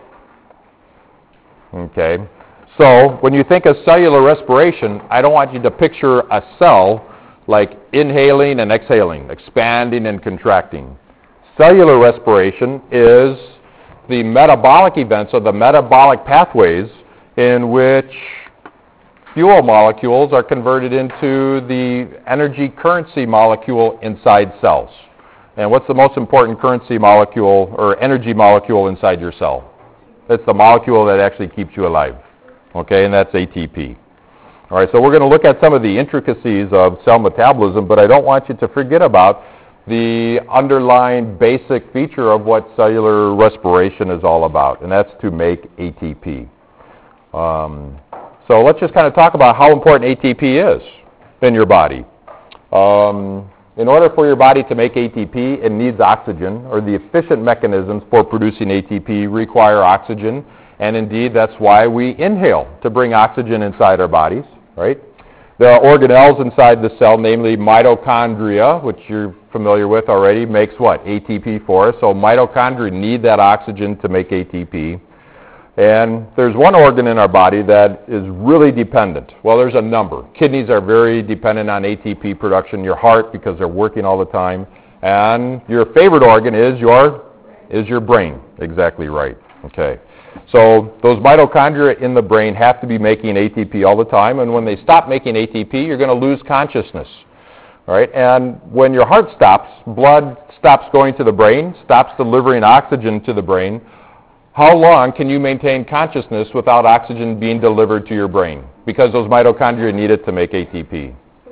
Okay. So when you think of cellular respiration, I don't want you to picture a cell like inhaling and exhaling, expanding and contracting. Cellular respiration is the metabolic events or the metabolic pathways in which fuel molecules are converted into the energy currency molecule inside cells. And what's the most important currency molecule or energy molecule inside your cell? It's the molecule that actually keeps you alive. Okay, and that's A T P. All right, so we're going to look at some of the intricacies of cell metabolism, but I don't want you to forget about the underlying basic feature of what cellular respiration is all about, and that's to make A T P. Um, so let's just kind of talk about how important A T P is in your body. Um, in order for your body to make A T P, it needs oxygen, or the efficient mechanisms for producing A T P require oxygen. And indeed, that's why we inhale, to bring oxygen inside our bodies, right? There are organelles inside the cell, namely mitochondria, which you're familiar with already, makes what? A T P for us. So mitochondria need that oxygen to make A T P. And there's one organ in our body that is really dependent. Well, there's a number. Kidneys are very dependent on A T P production. Your heart, because they're working all the time. And your favorite organ is your, is your brain. Exactly right. Okay. So those mitochondria in the brain have to be making A T P all the time, and when they stop making A T P, you're going to lose consciousness. All right? And when your heart stops, blood stops going to the brain, stops delivering oxygen to the brain. How long can you maintain consciousness without oxygen being delivered to your brain? Because those mitochondria need it to make A T P.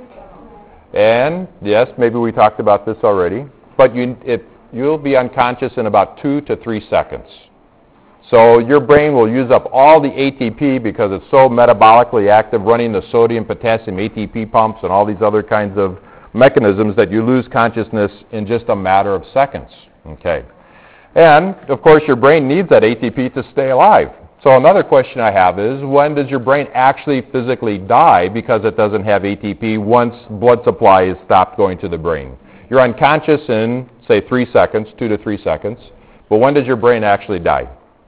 And yes, maybe we talked about this already, but you, it, you'll be unconscious in about two to three seconds. So your brain will use up all the A T P because it's so metabolically active, running the sodium, potassium, A T P pumps, and all these other kinds of mechanisms that you lose consciousness in just a matter of seconds. Okay. And, of course, your brain needs that A T P to stay alive. So another question I have is, when does your brain actually physically die because it doesn't have A T P once blood supply is stopped going to the brain? You're unconscious in, say, three seconds, two to three seconds. But when does your brain actually die?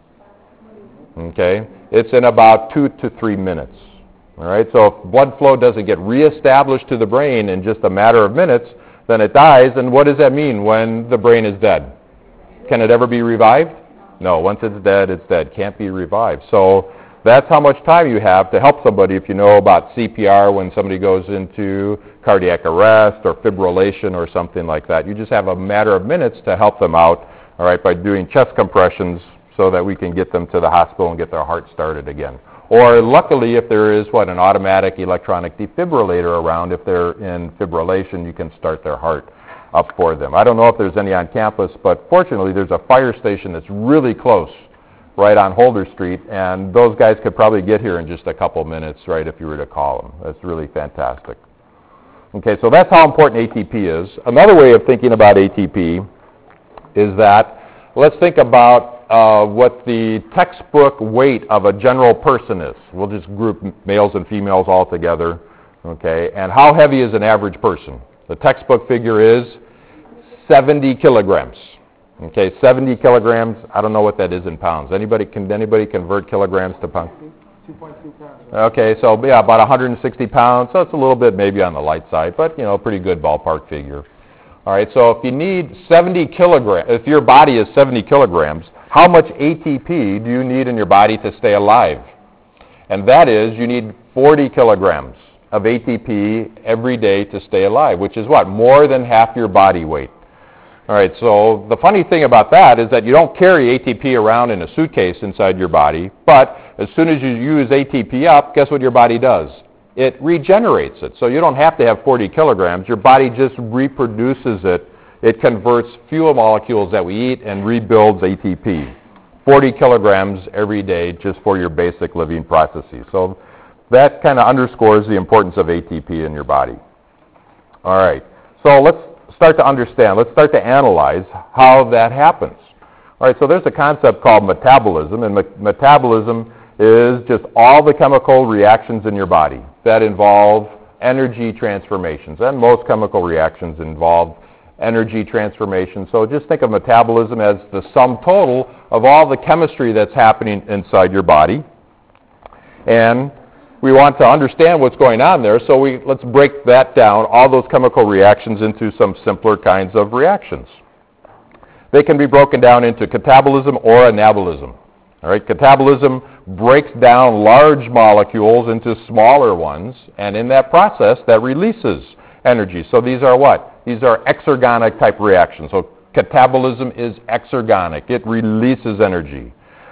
Okay, it's in about two to three minutes. All right, so if blood flow doesn't get reestablished to the brain in just a matter of minutes, then it dies. And what does that mean when the brain is dead? Can it ever be revived? No, once it's dead, it's dead. Can't be revived. So that's how much time you have to help somebody if you know about C P R when somebody goes into cardiac arrest or fibrillation or something like that. You just have a matter of minutes to help them out, all right, by doing chest compressions so that we can get them to the hospital and get their heart started again. Or luckily, if there is, what, an automatic electronic defibrillator around, if they're in fibrillation, you can start their heart up for them. I don't know if there's any on campus, but fortunately there's a fire station that's really close, right on Holder Street, and those guys could probably get here in just a couple minutes, right, if you were to call them. That's really fantastic. Okay, so that's how important A T P is. Another way of thinking about A T P is that, let's think about Uh, what the textbook weight of a general person is. We'll just group males and females all together, okay? And how heavy is an average person? The textbook figure is seventy kilograms, okay? seventy kilograms, I don't know what that is in pounds. Anybody, can anybody convert kilograms to pounds? two point two pounds. Okay, so yeah, about one hundred sixty pounds, so it's a little bit maybe on the light side, but, you know, pretty good ballpark figure. All right, so if you need seventy kilograms, if your body is seventy kilograms, how much A T P do you need in your body to stay alive? And that is, you need forty kilograms of A T P every day to stay alive, which is what? More than half your body weight. All right, so the funny thing about that is that you don't carry A T P around in a suitcase inside your body, but as soon as you use A T P up, guess what your body does? It regenerates it. So you don't have to have forty kilograms. Your body just reproduces it. It converts fuel molecules that we eat and rebuilds A T P. forty kilograms every day just for your basic living processes. So that kind of underscores the importance of A T P in your body. All right, so let's start to understand. Let's start to analyze how that happens. All right, so there's a concept called metabolism, and me- metabolism is just all the chemical reactions in your body that involve energy transformations, and most chemical reactions involve energy transformation. So just think of metabolism as the sum total of all the chemistry that's happening inside your body. And we want to understand what's going on there, so we let's break that down, all those chemical reactions, into some simpler kinds of reactions. They can be broken down into catabolism or anabolism. All right, catabolism breaks down large molecules into smaller ones, and in that process, that releases energy. So these are what? These are exergonic type reactions. So catabolism is exergonic. It releases energy.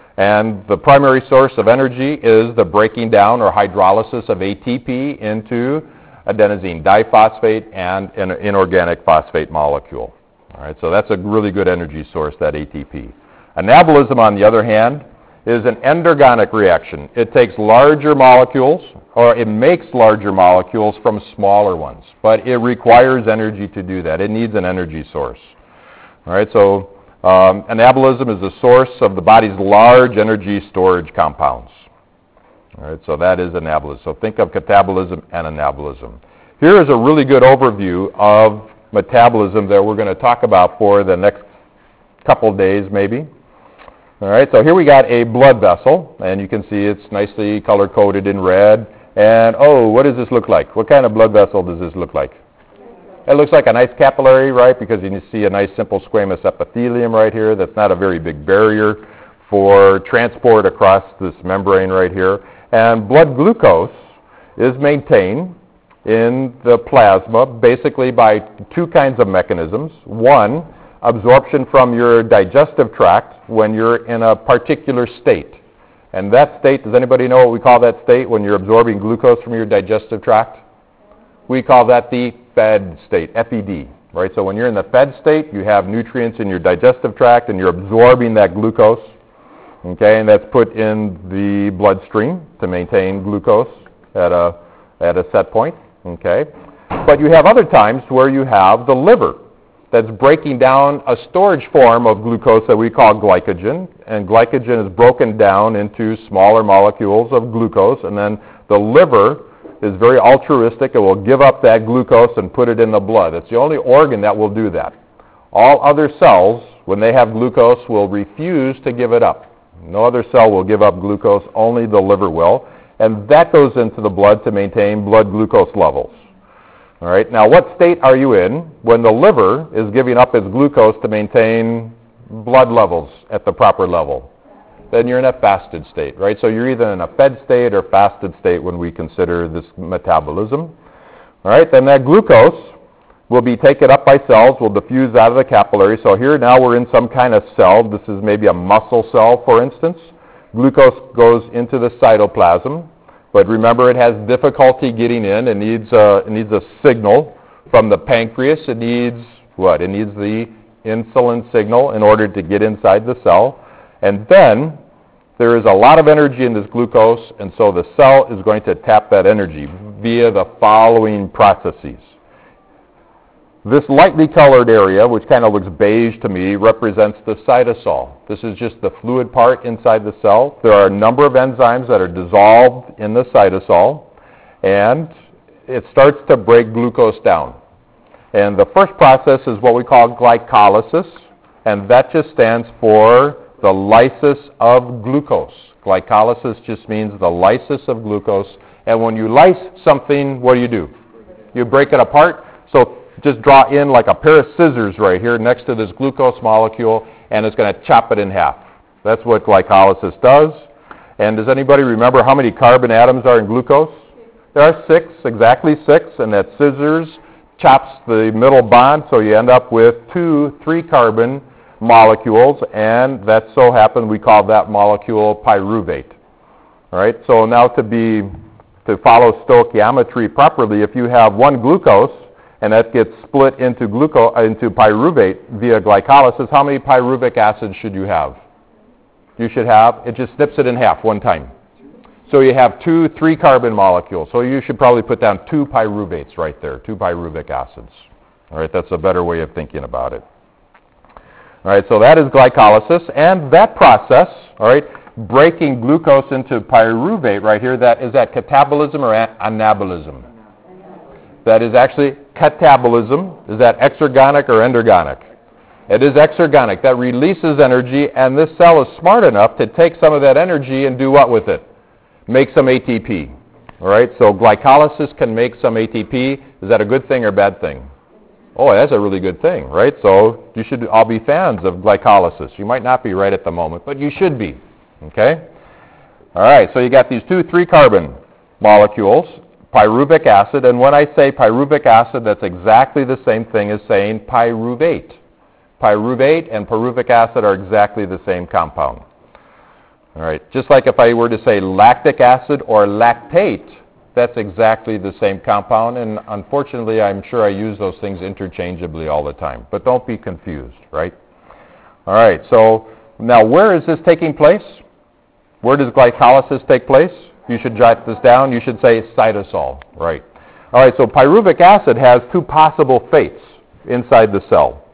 And the primary source of energy is the breaking down or hydrolysis of A T P into adenosine diphosphate and an inorganic phosphate molecule. All right, so that's a really good energy source, that A T P. Anabolism, on the other hand, is an endergonic reaction. It takes larger molecules, or it makes larger molecules from smaller ones, but it requires energy to do that. It needs an energy source. All right, so um, anabolism is the source of the body's large energy storage compounds. All right, so that is anabolism. So think of catabolism and anabolism. Here is a really good overview of metabolism that we're going to talk about for the next couple of days, maybe. All right, so here we got a blood vessel, and you can see it's nicely color-coded in red. And, oh, what does this look like? What kind of blood vessel does this look like? It looks like a nice capillary, right, because you can see a nice simple squamous epithelium right here. That's not a very big barrier for transport across this membrane right here. And blood glucose is maintained in the plasma basically by two kinds of mechanisms. One, absorption from your digestive tract when you're in a particular state. And that state, does anybody know what we call that state when you're absorbing glucose from your digestive tract? We call that the fed state, F E D, right? So when you're in the fed state, you have nutrients in your digestive tract and you're absorbing that glucose, okay, and that's put in the bloodstream to maintain glucose at a, at a set point, okay? But you have other times where you have the liver that's breaking down a storage form of glucose that we call glycogen, and glycogen is broken down into smaller molecules of glucose, and then the liver is very altruistic. It will give up that glucose and put it in the blood. It's the only organ that will do that. All other cells, when they have glucose, will refuse to give it up. No other cell will give up glucose, only the liver will, and that goes into the blood to maintain blood glucose levels. All right, now what state are you in when the liver is giving up its glucose to maintain blood levels at the proper level? Then you're in a fasted state, right? So you're either in a fed state or fasted state when we consider this metabolism. All right, then that glucose will be taken up by cells, will diffuse out of the capillary. So here now we're in some kind of cell. This is maybe a muscle cell, for instance. Glucose goes into the cytoplasm. But remember, it has difficulty getting in. It needs a, it needs a signal from the pancreas. It needs what? It needs the insulin signal in order to get inside the cell. And then there is a lot of energy in this glucose, and so the cell is going to tap that energy via the following processes. This lightly colored area, which kind of looks beige to me, represents the cytosol. This is just the fluid part inside the cell. There are a number of enzymes that are dissolved in the cytosol, and it starts to break glucose down. And the first process is what we call glycolysis, and that just stands for the lysis of glucose. Glycolysis just means the lysis of glucose, and when you lyse something, what do you do? You break it apart. So just draw in like a pair of scissors right here next to this glucose molecule, and it's going to chop it in half. That's what glycolysis does. And does anybody remember how many carbon atoms are in glucose? There are six, exactly six, and that scissors chops the middle bond, so you end up with two three-carbon molecules, and that so happens we call that molecule pyruvate. All right, so now to be, to follow stoichiometry properly, if you have one glucose, and that gets split into glucose, into pyruvate via glycolysis, how many pyruvic acids should you have? You should have, it just snips it in half one time. So you have two three-carbon molecules. So you should probably put down two pyruvates right there, two pyruvic acids. All right, that's a better way of thinking about it. All right, so that is glycolysis, and that process, all right, breaking glucose into pyruvate right here, that is that catabolism or anabolism? That is actually catabolism. Is that exergonic or endergonic? It is exergonic. That releases energy, and this cell is smart enough to take some of that energy and do what with it? Make some A T P. All right, so glycolysis can make some A T P. Is that a good thing or bad thing? Oh, that's a really good thing, right? So you should all be fans of glycolysis. You might not be right at the moment, but you should be, okay? All right, so you got these two three-carbon molecules, pyruvic acid, and when I say pyruvic acid, that's exactly the same thing as saying pyruvate. Pyruvate and pyruvic acid are exactly the same compound. All right, just like if I were to say lactic acid or lactate, that's exactly the same compound, and unfortunately, I'm sure I use those things interchangeably all the time. But don't be confused, right? All right, so now where is this taking place? Where does glycolysis take place? You should jot this down. You should say cytosol, right? All right, so pyruvic acid has two possible fates inside the cell.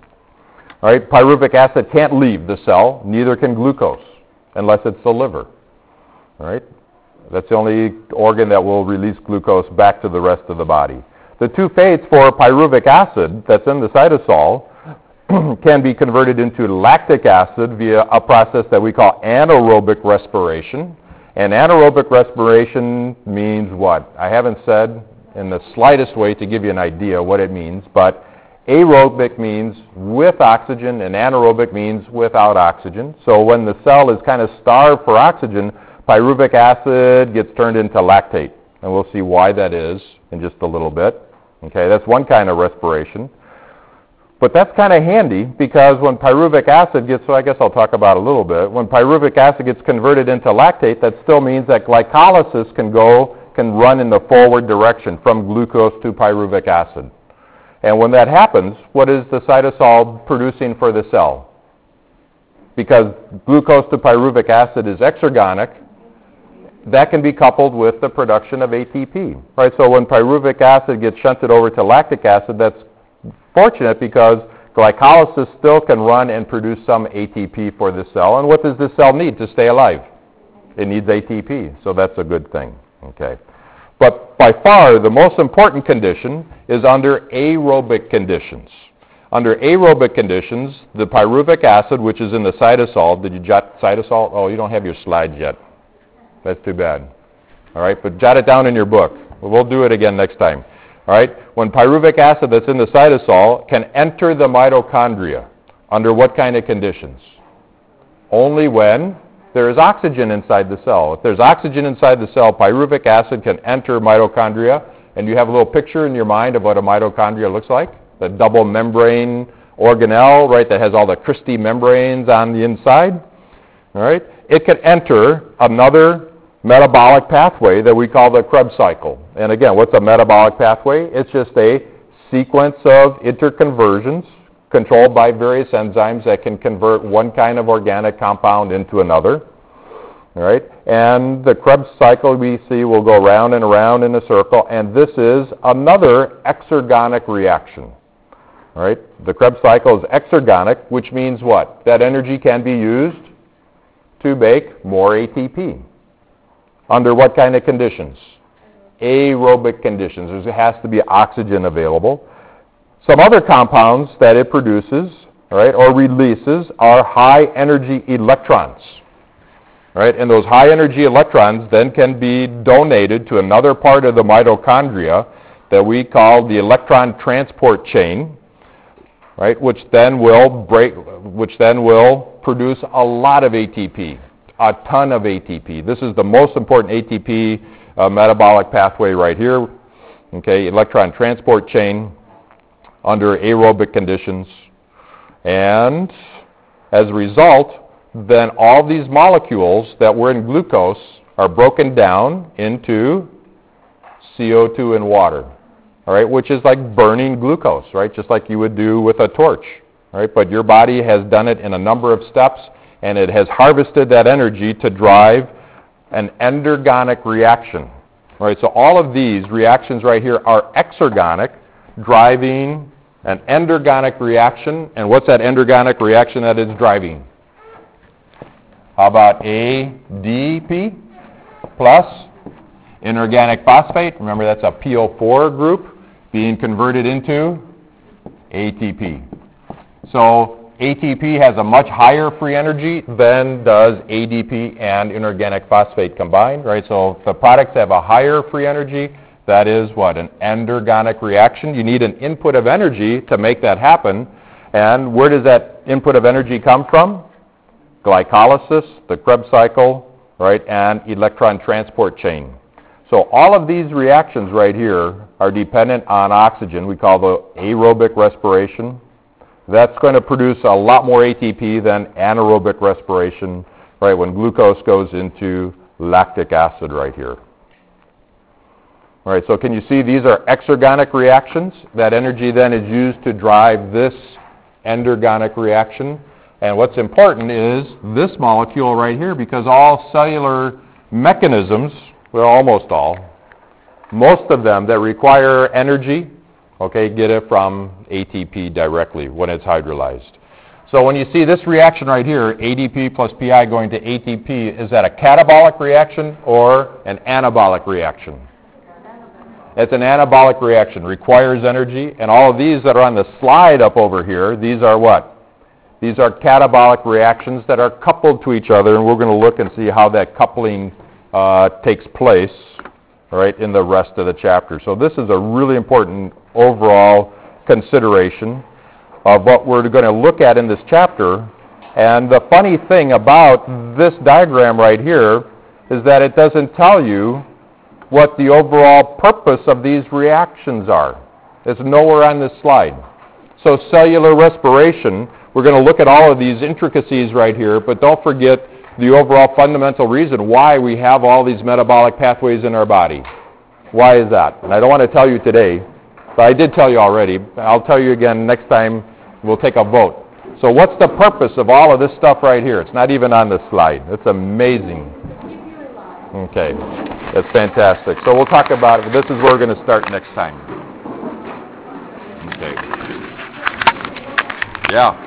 All right, pyruvic acid can't leave the cell, neither can glucose, unless it's the liver. All right? That's the only organ that will release glucose back to the rest of the body. The two fates for pyruvic acid that's in the cytosol can be converted into lactic acid via a process that we call anaerobic respiration. And anaerobic respiration means what? I haven't said in the slightest way to give you an idea what it means, but aerobic means with oxygen and anaerobic means without oxygen. So when the cell is kind of starved for oxygen, pyruvic acid gets turned into lactate, and we'll see why that is in just a little bit. Okay, that's one kind of respiration. But that's kind of handy because when pyruvic acid gets, so I guess I'll talk about a little bit, when pyruvic acid gets converted into lactate, that still means that glycolysis can go, can run in the forward direction from glucose to pyruvic acid. And when that happens, what is the cytosol producing for the cell? Because glucose to pyruvic acid is exergonic, that can be coupled with the production of A T P. Right? So when pyruvic acid gets shunted over to lactic acid, that's fortunate because glycolysis still can run and produce some A T P for the cell. And what does the cell need to stay alive? It needs A T P, so that's a good thing. Okay. But by far, the most important condition is under aerobic conditions. Under aerobic conditions, the pyruvic acid, which is in the cytosol, did you jot cytosol? Oh, you don't have your slides yet. That's too bad. All right, but jot it down in your book. We'll do it again next time. All right, when pyruvic acid that's in the cytosol can enter the mitochondria, under what kind of conditions? Only when there is oxygen inside the cell. If there's oxygen inside the cell, pyruvic acid can enter mitochondria, and you have a little picture in your mind of what a mitochondria looks like. The double membrane organelle, right, that has all the Christie membranes on the inside. All right, it can enter another metabolic pathway that we call the Krebs cycle. And again, what's a metabolic pathway? It's just a sequence of interconversions controlled by various enzymes that can convert one kind of organic compound into another. All right, and the Krebs cycle we see will go round and around in a circle, and this is another exergonic reaction. All right, the Krebs cycle is exergonic, which means what? That energy can be used to make more A T P. Under what kind of conditions? Aerobic conditions. There has to be oxygen available. Some other compounds that it produces, all right, or releases are high energy electrons. All right, and those high energy electrons then can be donated to another part of the mitochondria that we call the electron transport chain, right, which then will break, which then will produce a lot of A T P, a ton of A T P. This is the most important A T P uh, metabolic pathway right here. Okay, electron transport chain. under aerobic conditions. And as a result, then all these molecules that were in glucose are broken down into C O two and water, all right, which is like burning glucose, right, just like you would do with a torch, all right, but your body has done it in a number of steps, and it has harvested that energy to drive an endergonic reaction, all right, so all of these reactions right here are exergonic, driving an endergonic reaction, and what's that endergonic reaction that it's driving? How about A D P plus inorganic phosphate? Remember, that's a P O four group being converted into A T P. So A T P has a much higher free energy than does A D P and inorganic phosphate combined, right? So the products have a higher free energy. That is what? An endergonic reaction. You need an input of energy to make that happen. And where does that input of energy come from? Glycolysis, the Krebs cycle, right, and electron transport chain. So all of these reactions right here are dependent on oxygen. We call the aerobic respiration. That's going to produce a lot more A T P than anaerobic respiration, right, when glucose goes into lactic acid right here. All right, so can you see these are exergonic reactions? That energy then is used to drive this endergonic reaction. And what's important is this molecule right here, because all cellular mechanisms, well, almost all, most of them that require energy, okay, get it from A T P directly when it's hydrolyzed. So when you see this reaction right here, A D P plus P I going to A T P, is that a catabolic reaction or an anabolic reaction? It's an anabolic reaction, requires energy, and all of these that are on the slide up over here, these are what? These are catabolic reactions that are coupled to each other, and we're going to look and see how that coupling uh, takes place, all right, in the rest of the chapter. So this is a really important overall consideration of what we're going to look at in this chapter. And the funny thing about this diagram right here is that it doesn't tell you what the overall purpose of these reactions are. It's nowhere on this slide. So cellular respiration, we're going to look at all of these intricacies right here, but don't forget the overall fundamental reason why we have all these metabolic pathways in our body. Why is that? And I don't want to tell you today, but I did tell you already. I'll tell you again next time we'll take a vote. So what's the purpose of all of this stuff right here? It's not even on the slide. It's amazing. Okay, that's fantastic. So we'll talk about it. This is where we're going to start next time. Okay. Yeah.